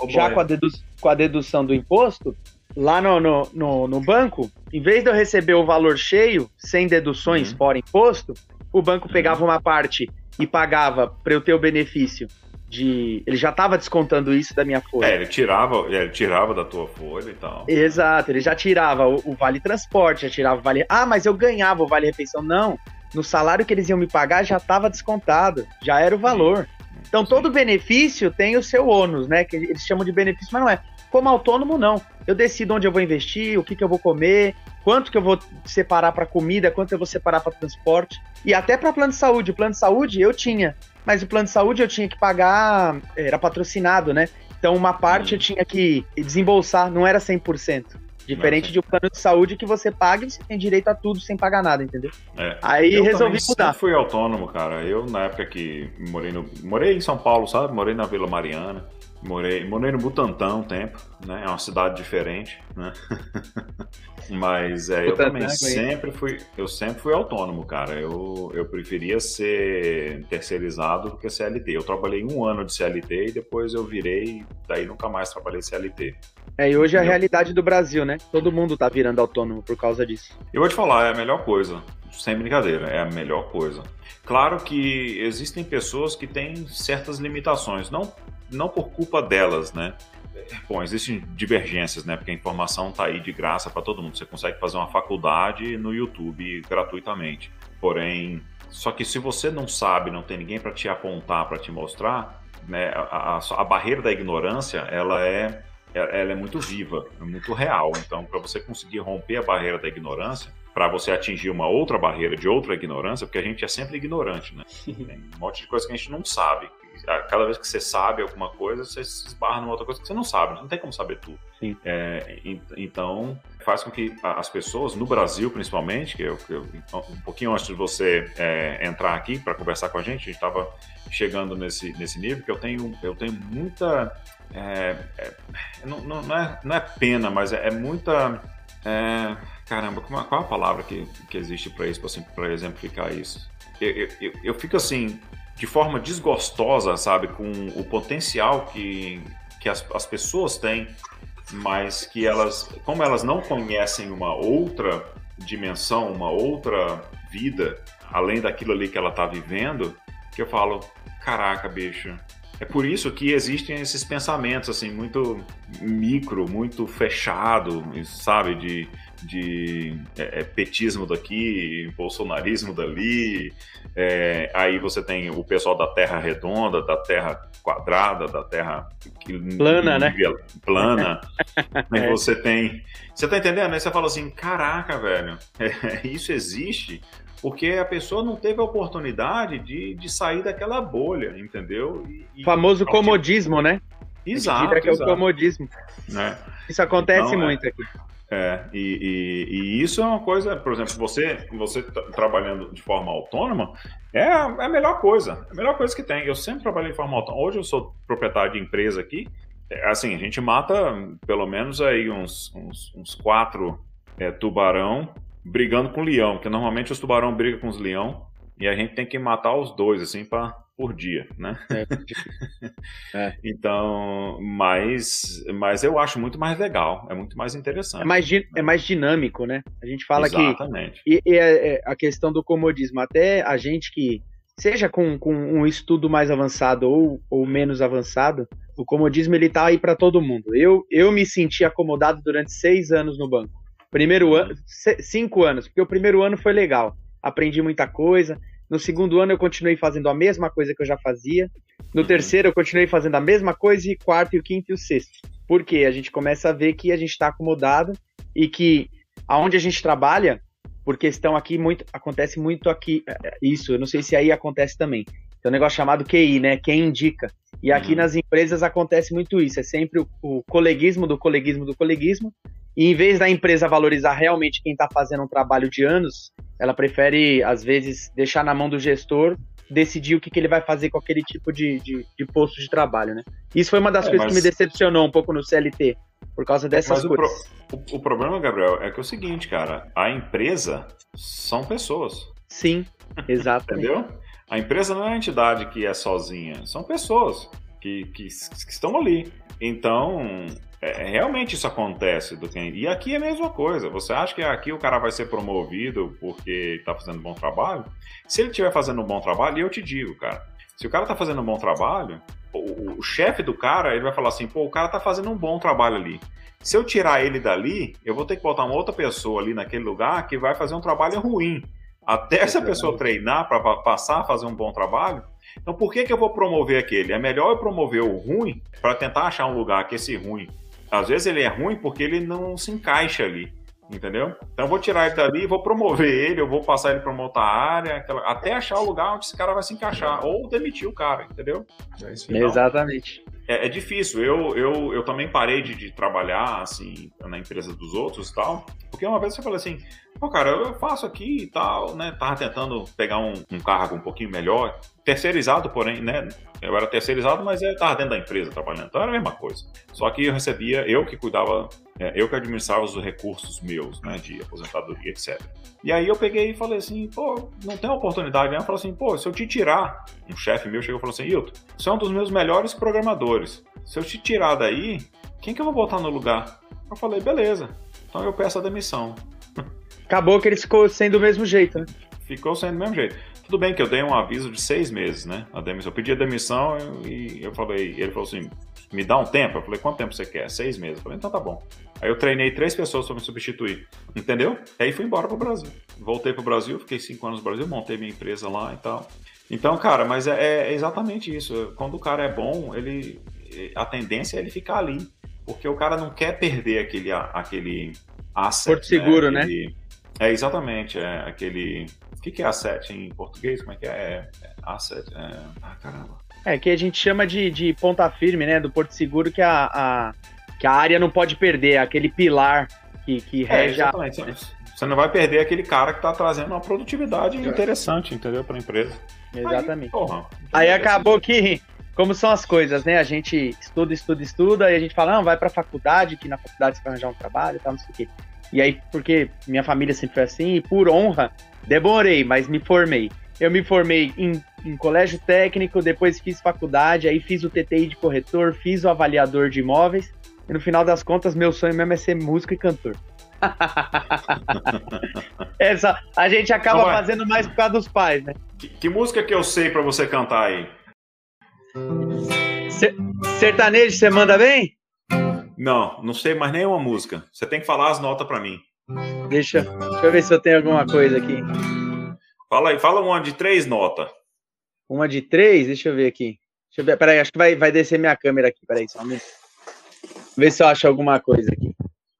já com a dedução do imposto, lá no banco, em vez de eu receber o valor cheio, sem deduções fora imposto, o banco pegava uma parte e pagava para eu ter o benefício ele já estava descontando isso da minha folha. Ele tirava da tua folha e tal. Exato, ele já tirava o vale transporte, já tirava o vale... Ah, mas eu ganhava o vale refeição. Não, no salário que eles iam me pagar já estava descontado, já era o valor. Então todo benefício tem o seu ônus, né? Que eles chamam de benefício, mas não é. Como autônomo, não. Eu decido onde eu vou investir, o que eu vou comer, quanto que eu vou separar para comida, quanto eu vou separar para transporte. E até para plano de saúde. O plano de saúde eu tinha, mas o plano de saúde eu tinha que pagar, era patrocinado, né? Então uma parte eu tinha que desembolsar, não era 100%. Diferente de um plano de saúde que você paga e você tem direito a tudo sem pagar nada, entendeu? Aí eu resolvi mudar. Eu fui autônomo, cara. Eu, na época que morei em São Paulo, sabe? Morei na Vila Mariana. Morei no Butantã um tempo, né? É uma cidade diferente, né? Mas eu também sempre fui autônomo, cara. Eu preferia ser terceirizado do que CLT. Eu trabalhei 1 ano de CLT e depois eu virei, daí nunca mais trabalhei CLT. E hoje é a realidade do Brasil, né? Todo mundo tá virando autônomo por causa disso. Eu vou te falar, é a melhor coisa. Sem brincadeira, é a melhor coisa. Claro que existem pessoas que têm certas limitações, não por culpa delas, né? Bom, existem divergências, né? Porque a informação tá aí de graça para todo mundo. Você consegue fazer uma faculdade no YouTube gratuitamente. Porém, só que se você não sabe, não tem ninguém para te apontar, para te mostrar, né? A barreira da ignorância, ela é muito viva, é muito real. Então, para você conseguir romper a barreira da ignorância, para você atingir uma outra barreira de outra ignorância, porque a gente é sempre ignorante, né? Tem um monte de coisa que a gente não sabe. Cada vez que você sabe alguma coisa, você se esbarra numa outra coisa que você não sabe, não tem como saber tudo. Então, faz com que as pessoas, no Brasil principalmente, que um pouquinho antes de você entrar aqui para conversar com a gente estava chegando nesse nível, que eu tenho muita... não é pena, mas é muita... caramba, qual é a palavra que existe para isso, para exemplificar isso? Eu fico assim... de forma desgostosa, sabe, com o potencial que as pessoas têm, mas que como elas não conhecem uma outra dimensão, uma outra vida, além daquilo ali que ela está vivendo, que eu falo, caraca, bicho, é por isso que existem esses pensamentos, assim, muito micro, muito fechado, sabe, de petismo daqui, bolsonarismo dali, aí você tem o pessoal da Terra redonda, da Terra quadrada, da Terra plana, né? Plana. Aí você tá entendendo? Aí você fala assim, caraca, velho, isso existe porque a pessoa não teve a oportunidade de sair daquela bolha, entendeu? O famoso comodismo, né? Exato. Que é o comodismo. Né? Isso acontece muito aqui. E isso é uma coisa, por exemplo, você trabalhando de forma autônoma, é a melhor coisa que tem. Eu sempre trabalhei de forma autônoma. Hoje eu sou proprietário de empresa aqui, assim, a gente mata pelo menos aí uns 4 tubarão brigando com leão, porque normalmente os tubarão brigam com os leão e a gente tem que matar os 2, assim, por dia, né? Então, mas eu acho muito mais legal, é muito mais interessante. É mais dinâmico, né? A gente fala exatamente. Que... a questão do comodismo, até a gente que, seja com um estudo mais avançado ou menos avançado, o comodismo ele tá aí para todo mundo. Eu me senti acomodado durante 6 anos no banco. Primeiro ano, 5 anos, porque o primeiro ano foi legal, aprendi muita coisa. No segundo ano eu continuei fazendo a mesma coisa que eu já fazia. No terceiro eu continuei fazendo a mesma coisa, e quarto, e o quinto e o sexto. Porque a gente começa a ver que a gente está acomodado e que aonde a gente trabalha, por questão aqui, acontece muito aqui, isso, eu não sei se aí acontece também. Tem um negócio chamado QI, né? Quem indica. E aqui nas empresas acontece muito isso, é sempre o coleguismo do coleguismo do coleguismo. E em vez da empresa valorizar realmente quem está fazendo um trabalho de anos, ela prefere, às vezes, deixar na mão do gestor decidir o que ele vai fazer com aquele tipo de posto de trabalho, né? Isso foi uma das coisas que me decepcionou um pouco no CLT, por causa dessas coisas. O problema, Gabriel, é que é o seguinte, cara, a empresa são pessoas. Sim, exatamente. Entendeu? A empresa não é uma entidade que é sozinha, são pessoas. que estão ali. Então, realmente isso acontece. E aqui é a mesma coisa. Você acha que aqui o cara vai ser promovido porque está fazendo um bom trabalho? Se ele estiver fazendo um bom trabalho, eu te digo, cara, se o cara está fazendo um bom trabalho, o chefe do cara, ele vai falar assim, pô, o cara está fazendo um bom trabalho ali. Se eu tirar ele dali, eu vou ter que botar uma outra pessoa ali naquele lugar que vai fazer um trabalho ruim. Até essa pessoa treinar para passar a fazer um bom trabalho. Então, por que eu vou promover aquele? É melhor eu promover o ruim para tentar achar um lugar que esse ruim... Às vezes ele é ruim porque ele não se encaixa ali, entendeu? Então, eu vou tirar ele dali, vou promover ele, eu vou passar ele para uma outra área, até achar o lugar onde esse cara vai se encaixar. Ou demitir o cara, entendeu? Exatamente. É difícil. Eu também parei de trabalhar assim na empresa dos outros e tal, porque uma vez eu falei assim, pô, cara, eu faço aqui e tal, né? Tava tentando pegar um cargo um pouquinho melhor, terceirizado, porém, né? Eu era terceirizado, mas eu tava dentro da empresa trabalhando, então era a mesma coisa. Só que eu recebia, eu que cuidava, eu que administrava os recursos meus, né? De aposentadoria, etc. E aí eu peguei e falei assim, pô, não tem oportunidade, né? Eu falei assim, pô, se eu te tirar, um chefe meu chegou e falou assim, Hilton, você é um dos meus melhores programadores. Se eu te tirar daí, quem que eu vou botar no lugar? Eu falei, beleza, então eu peço a demissão. Acabou que ele ficou sendo do mesmo jeito, né? Ficou sendo do mesmo jeito. Tudo bem que eu dei um aviso de 6 meses, né? A demissão. Eu pedi a demissão e eu falei, ele falou assim, me dá um tempo? Eu falei, quanto tempo você quer? 6 meses. Eu falei, então tá bom. Aí eu treinei 3 pessoas para me substituir, entendeu? Aí fui embora pro Brasil. Voltei pro Brasil, fiquei 5 anos no Brasil, montei minha empresa lá e tal. Então, cara, mas é exatamente isso. Quando o cara é bom, a tendência é ele ficar ali. Porque o cara não quer perder aquele asset. Porto seguro, né? Exatamente. Aquele... O que é asset em português? Como é que é? Asset. Caramba. Que a gente chama de ponta firme, né? Do Porto Seguro, que a área não pode perder, aquele pilar que rege. Exatamente. Você não vai perder aquele cara que está trazendo uma produtividade interessante, entendeu? Para a empresa. Exatamente. Aí acabou que, como são as coisas, né? A gente estuda, e a gente fala, não, vai para a faculdade, que na faculdade você vai arranjar um trabalho e tal, não sei o quê. E aí, porque minha família sempre foi assim, e por honra, demorei, mas me formei. Eu me formei em colégio técnico, depois fiz faculdade, aí fiz o TTI de corretor, fiz o avaliador de imóveis, e no final das contas, meu sonho mesmo é ser músico e cantor. A gente acaba fazendo mais por causa dos pais, né? Que música que eu sei pra você cantar aí? Sertanejo, você manda bem? Não sei mais nenhuma música. Você tem que falar as notas pra mim. Deixa eu ver se eu tenho alguma coisa aqui. Fala aí, fala uma de 3 notas. Uma de 3? Deixa eu ver aqui. Peraí, acho que vai descer minha câmera aqui. Peraí, só um minuto. Ver se eu acho alguma coisa aqui.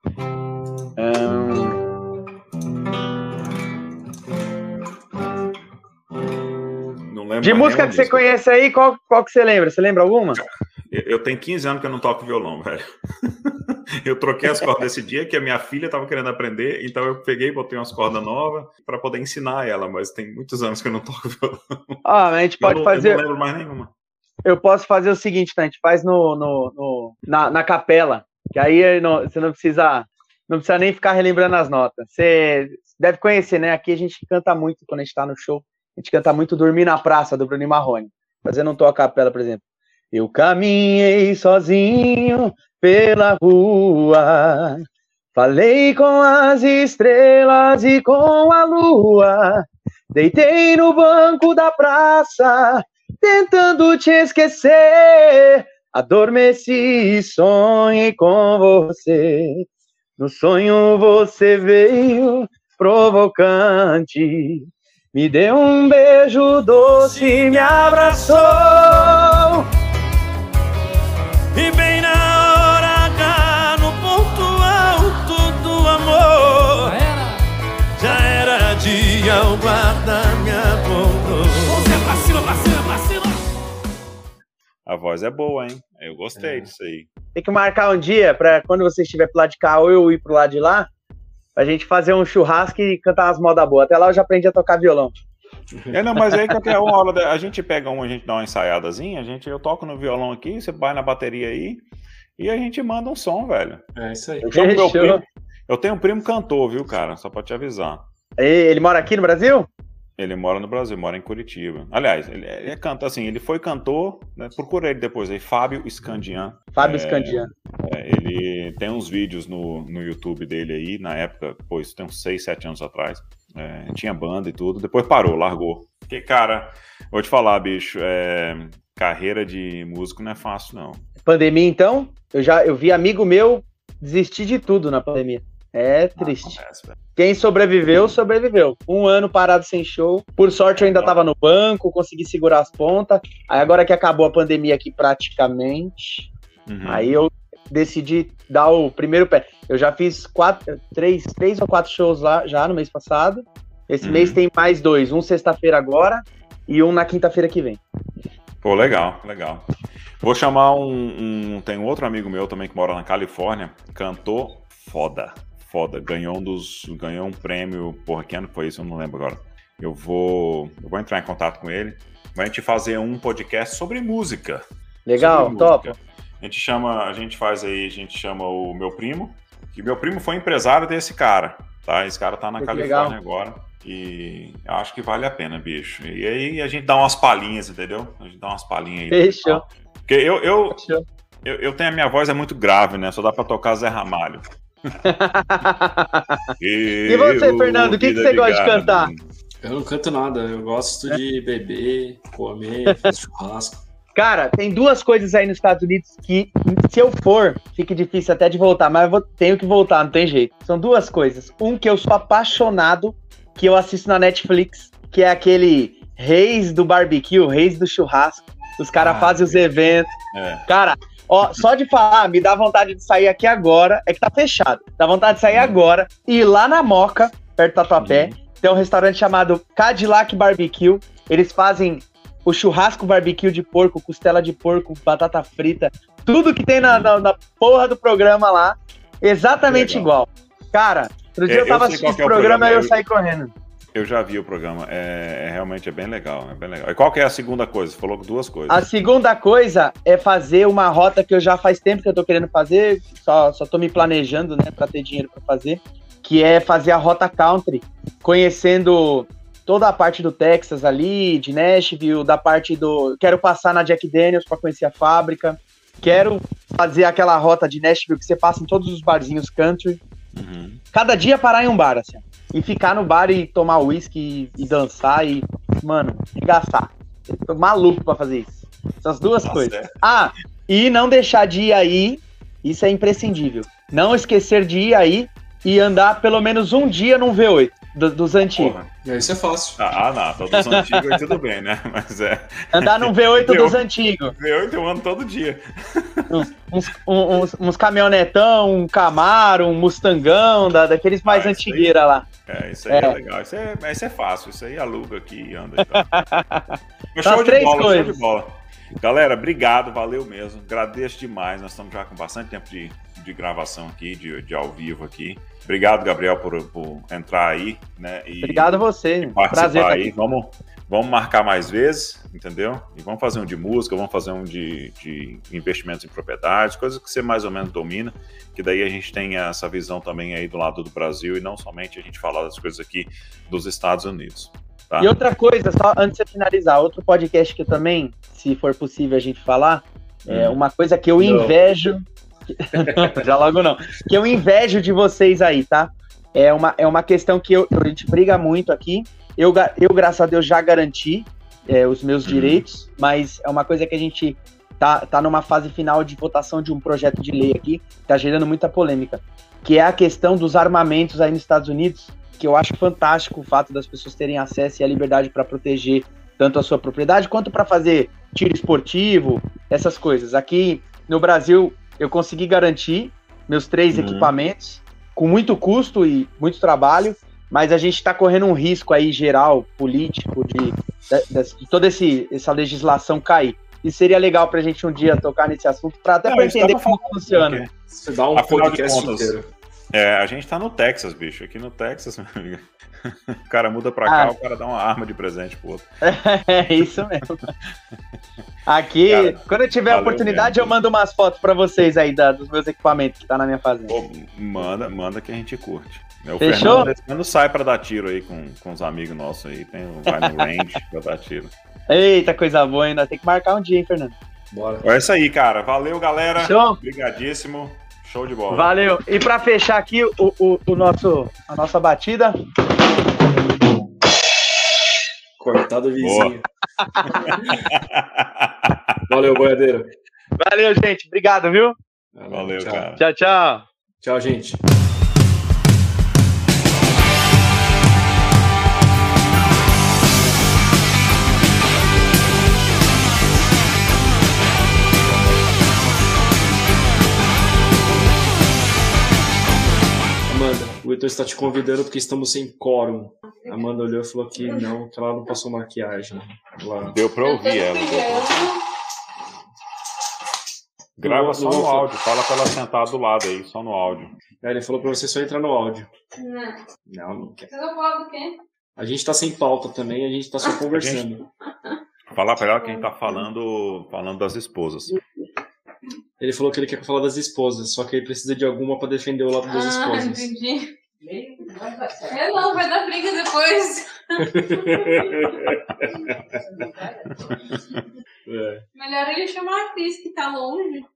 Não lembro de música que você conhece aí, qual que você lembra? Você lembra alguma? Eu tenho 15 anos que eu não toco violão, velho. Eu troquei as cordas esse dia, que a minha filha estava querendo aprender, então eu peguei e botei umas cordas novas para poder ensinar ela, mas tem muitos anos que eu não toco violão. A gente pode fazer... Eu não lembro mais nenhuma. Eu posso fazer o seguinte, tá? A gente faz na capela, que aí você não precisa nem ficar relembrando as notas. Você deve conhecer, né? Aqui a gente canta muito quando a gente tá no show. A gente canta muito Dormir na Praça, do Bruno e Marrone. Fazendo um tom a capela, por exemplo. Eu caminhei sozinho pela rua, falei com as estrelas e com a lua, deitei no banco da praça, tentando te esquecer, adormeci e sonhei com você, no sonho você veio provocante, me deu um beijo doce, me abraçou. E bem na hora H, no ponto alto do amor, já era dia, o guarda me apontou. Pra cima. A voz é boa, hein? Eu gostei disso aí. Tem que marcar um dia pra quando você estiver pro lado de cá ou eu ir pro lado de lá, pra gente fazer um churrasco e cantar umas modas boas. Até lá eu já aprendi a tocar violão. Não, mas aí qualquer uma hora a gente pega a gente dá uma ensaiadazinha, eu toco no violão aqui, você vai na bateria aí e a gente manda um som, velho. É isso aí. Eu tenho um primo cantor, viu, cara? Só pra te avisar. Ele mora aqui no Brasil? Ele mora no Brasil, mora em Curitiba. Aliás, ele canta assim, ele foi cantor, né? Procura ele depois aí, Fábio Scandian. Fábio Scandian. Ele tem uns vídeos no YouTube dele aí, na época, isso tem uns 6, 7 anos atrás. Tinha banda e tudo, depois parou, largou. Porque, cara, vou te falar, bicho, carreira de músico não é fácil, não. Pandemia, então? Eu vi amigo meu desistir de tudo na pandemia. É triste. Quem sobreviveu, sobreviveu. 1 ano parado sem show. Por sorte, eu ainda tava no banco, consegui segurar as pontas. Aí agora que acabou a pandemia aqui praticamente, aí eu decidi dar o primeiro pé. Eu já fiz 3 ou 4 shows lá já no mês passado. Esse mês tem mais 2. Um sexta-feira agora e um na quinta-feira que vem. Pô, legal. Vou chamar tem um outro amigo meu também que mora na Califórnia, cantor foda. Ganhou um prêmio, porra, que ano foi isso? Eu não lembro agora. Eu vou entrar em contato com ele. Vai a gente fazer um podcast sobre música. Legal, sobre top. Música. A gente chama o meu primo, que meu primo foi empresário desse cara, tá? Esse cara tá na Califórnia agora. E eu acho que vale a pena, bicho. E aí a gente dá umas palhinhas, entendeu? A gente dá umas palhinhas aí. Fechou. Porque eu tenho a minha voz é muito grave, né? Só dá pra tocar Zé Ramalho. E você, Fernando, o que você gosta de cantar? Eu não canto nada, eu gosto de beber, comer, fazer churrasco. Cara, tem 2 coisas aí nos Estados Unidos que, se eu for, fica difícil até de voltar, mas tenho que voltar, não tem jeito. São 2 coisas. Um que eu sou apaixonado, que eu assisto na Netflix, que é aquele Reis do Barbecue, Reis do Churrasco. Os caras fazem os eventos. Cara, ó, só de falar, me dá vontade de sair aqui agora. É que tá fechado. Dá vontade de sair agora e ir lá na Moca, perto do Tatuapé. Tem um restaurante chamado Cadillac Barbecue. Eles fazem o churrasco barbecue de porco, costela de porco, batata frita. Tudo que tem na porra do programa lá. Exatamente igual. Cara, outro dia eu tava assistindo o programa e eu saí correndo. Eu já vi o programa, realmente é bem legal, E qual que é a segunda coisa? Você falou 2 coisas. A segunda coisa é fazer uma rota que eu já faz tempo que eu tô querendo fazer, só tô me planejando, né, pra ter dinheiro pra fazer, que é fazer a rota country, conhecendo toda a parte do Texas ali, de Nashville, quero passar na Jack Daniels pra conhecer a fábrica, quero fazer aquela rota de Nashville que você passa em todos os barzinhos country, cada dia parar em um bar, assim, e ficar no bar e tomar uísque e dançar e, mano, engaçar. Eu tô maluco pra fazer isso. Essas 2 coisas. E não deixar de ir aí, isso é imprescindível. Não esquecer de ir aí e andar pelo menos um dia num V8 dos antigos. Isso é fácil. Não, dos antigos aí tudo bem, né? Mas andar num V8 dos antigos. V8 eu ando todo dia. Uns caminhonetão, um Camaro, um Mustangão, daqueles mais antigueira lá. Isso aí é legal. Isso é fácil. Isso aí aluga aqui e anda. Show de bola. Galera, obrigado, valeu mesmo. Agradeço demais. Nós estamos já com bastante tempo de gravação aqui, de ao vivo aqui. Obrigado, Gabriel, por entrar aí, né? Obrigado a você. Prazer aí. Vamos marcar mais vezes, entendeu? E vamos fazer um de música, vamos fazer um de investimentos em propriedades, coisas que você mais ou menos domina, que daí a gente tem essa visão também aí do lado do Brasil e não somente a gente falar das coisas aqui dos Estados Unidos. Tá? E outra coisa, só antes de finalizar, outro podcast que eu também, se for possível a gente falar, é uma coisa que eu invejo... Já logo não. Que eu invejo de vocês aí, tá? É uma questão que a gente briga muito aqui. Eu, graças a Deus, já garanti os meus direitos, mas é uma coisa que a gente tá numa fase final de votação de um projeto de lei aqui, que tá gerando muita polêmica, que é a questão dos armamentos aí nos Estados Unidos, que eu acho fantástico o fato das pessoas terem acesso e a liberdade para proteger tanto a sua propriedade, quanto para fazer tiro esportivo, essas coisas. Aqui no Brasil, eu consegui garantir meus 3 equipamentos, com muito custo e muito trabalho, mas a gente está correndo um risco aí geral, político, de toda essa legislação cair. E seria legal pra gente um dia tocar nesse assunto, pra entender como funciona. Você dá um podcast inteiro. A gente tá no Texas, bicho. Aqui no Texas, meu amigo. O cara muda pra cá, o cara dá uma arma de presente pro outro. É isso mesmo. Aqui, cara, quando eu tiver a oportunidade, mesmo. Eu mando umas fotos pra vocês aí dos meus equipamentos que tá na minha fazenda. Pô, manda que a gente curte. O Fechou? Fernando sai pra dar tiro aí com os amigos nossos aí. Vai no range pra dar tiro. Eita, coisa boa, ainda tem que marcar um dia, hein, Fernando? Bora. É isso aí, cara. Valeu, galera. Show. Obrigadíssimo. Show de bola. Valeu. E pra fechar aqui a nossa batida. Cortado o vizinho. Valeu, boiadeiro. Valeu, gente. Obrigado, viu? Valeu, tchau. Cara. Tchau, tchau. Tchau, gente. Amanda, o Heitor está te convidando porque estamos sem quórum. A Amanda olhou e falou que não, que ela não passou maquiagem. Lá. Deu pra ouvir ela. Grava só no áudio, fala pra ela sentar do lado aí, só no áudio. Ele falou pra você só entrar no áudio. Não quer. Você não pode o quê? A gente tá sem pauta também, a gente tá só conversando. Falar pra ela que a gente tá falando das esposas. Ele falou que ele quer falar das esposas, só que ele precisa de alguma pra defender o lado das esposas. Entendi. Não, vai dar briga depois. Melhor ele chamar a Cris, que tá longe.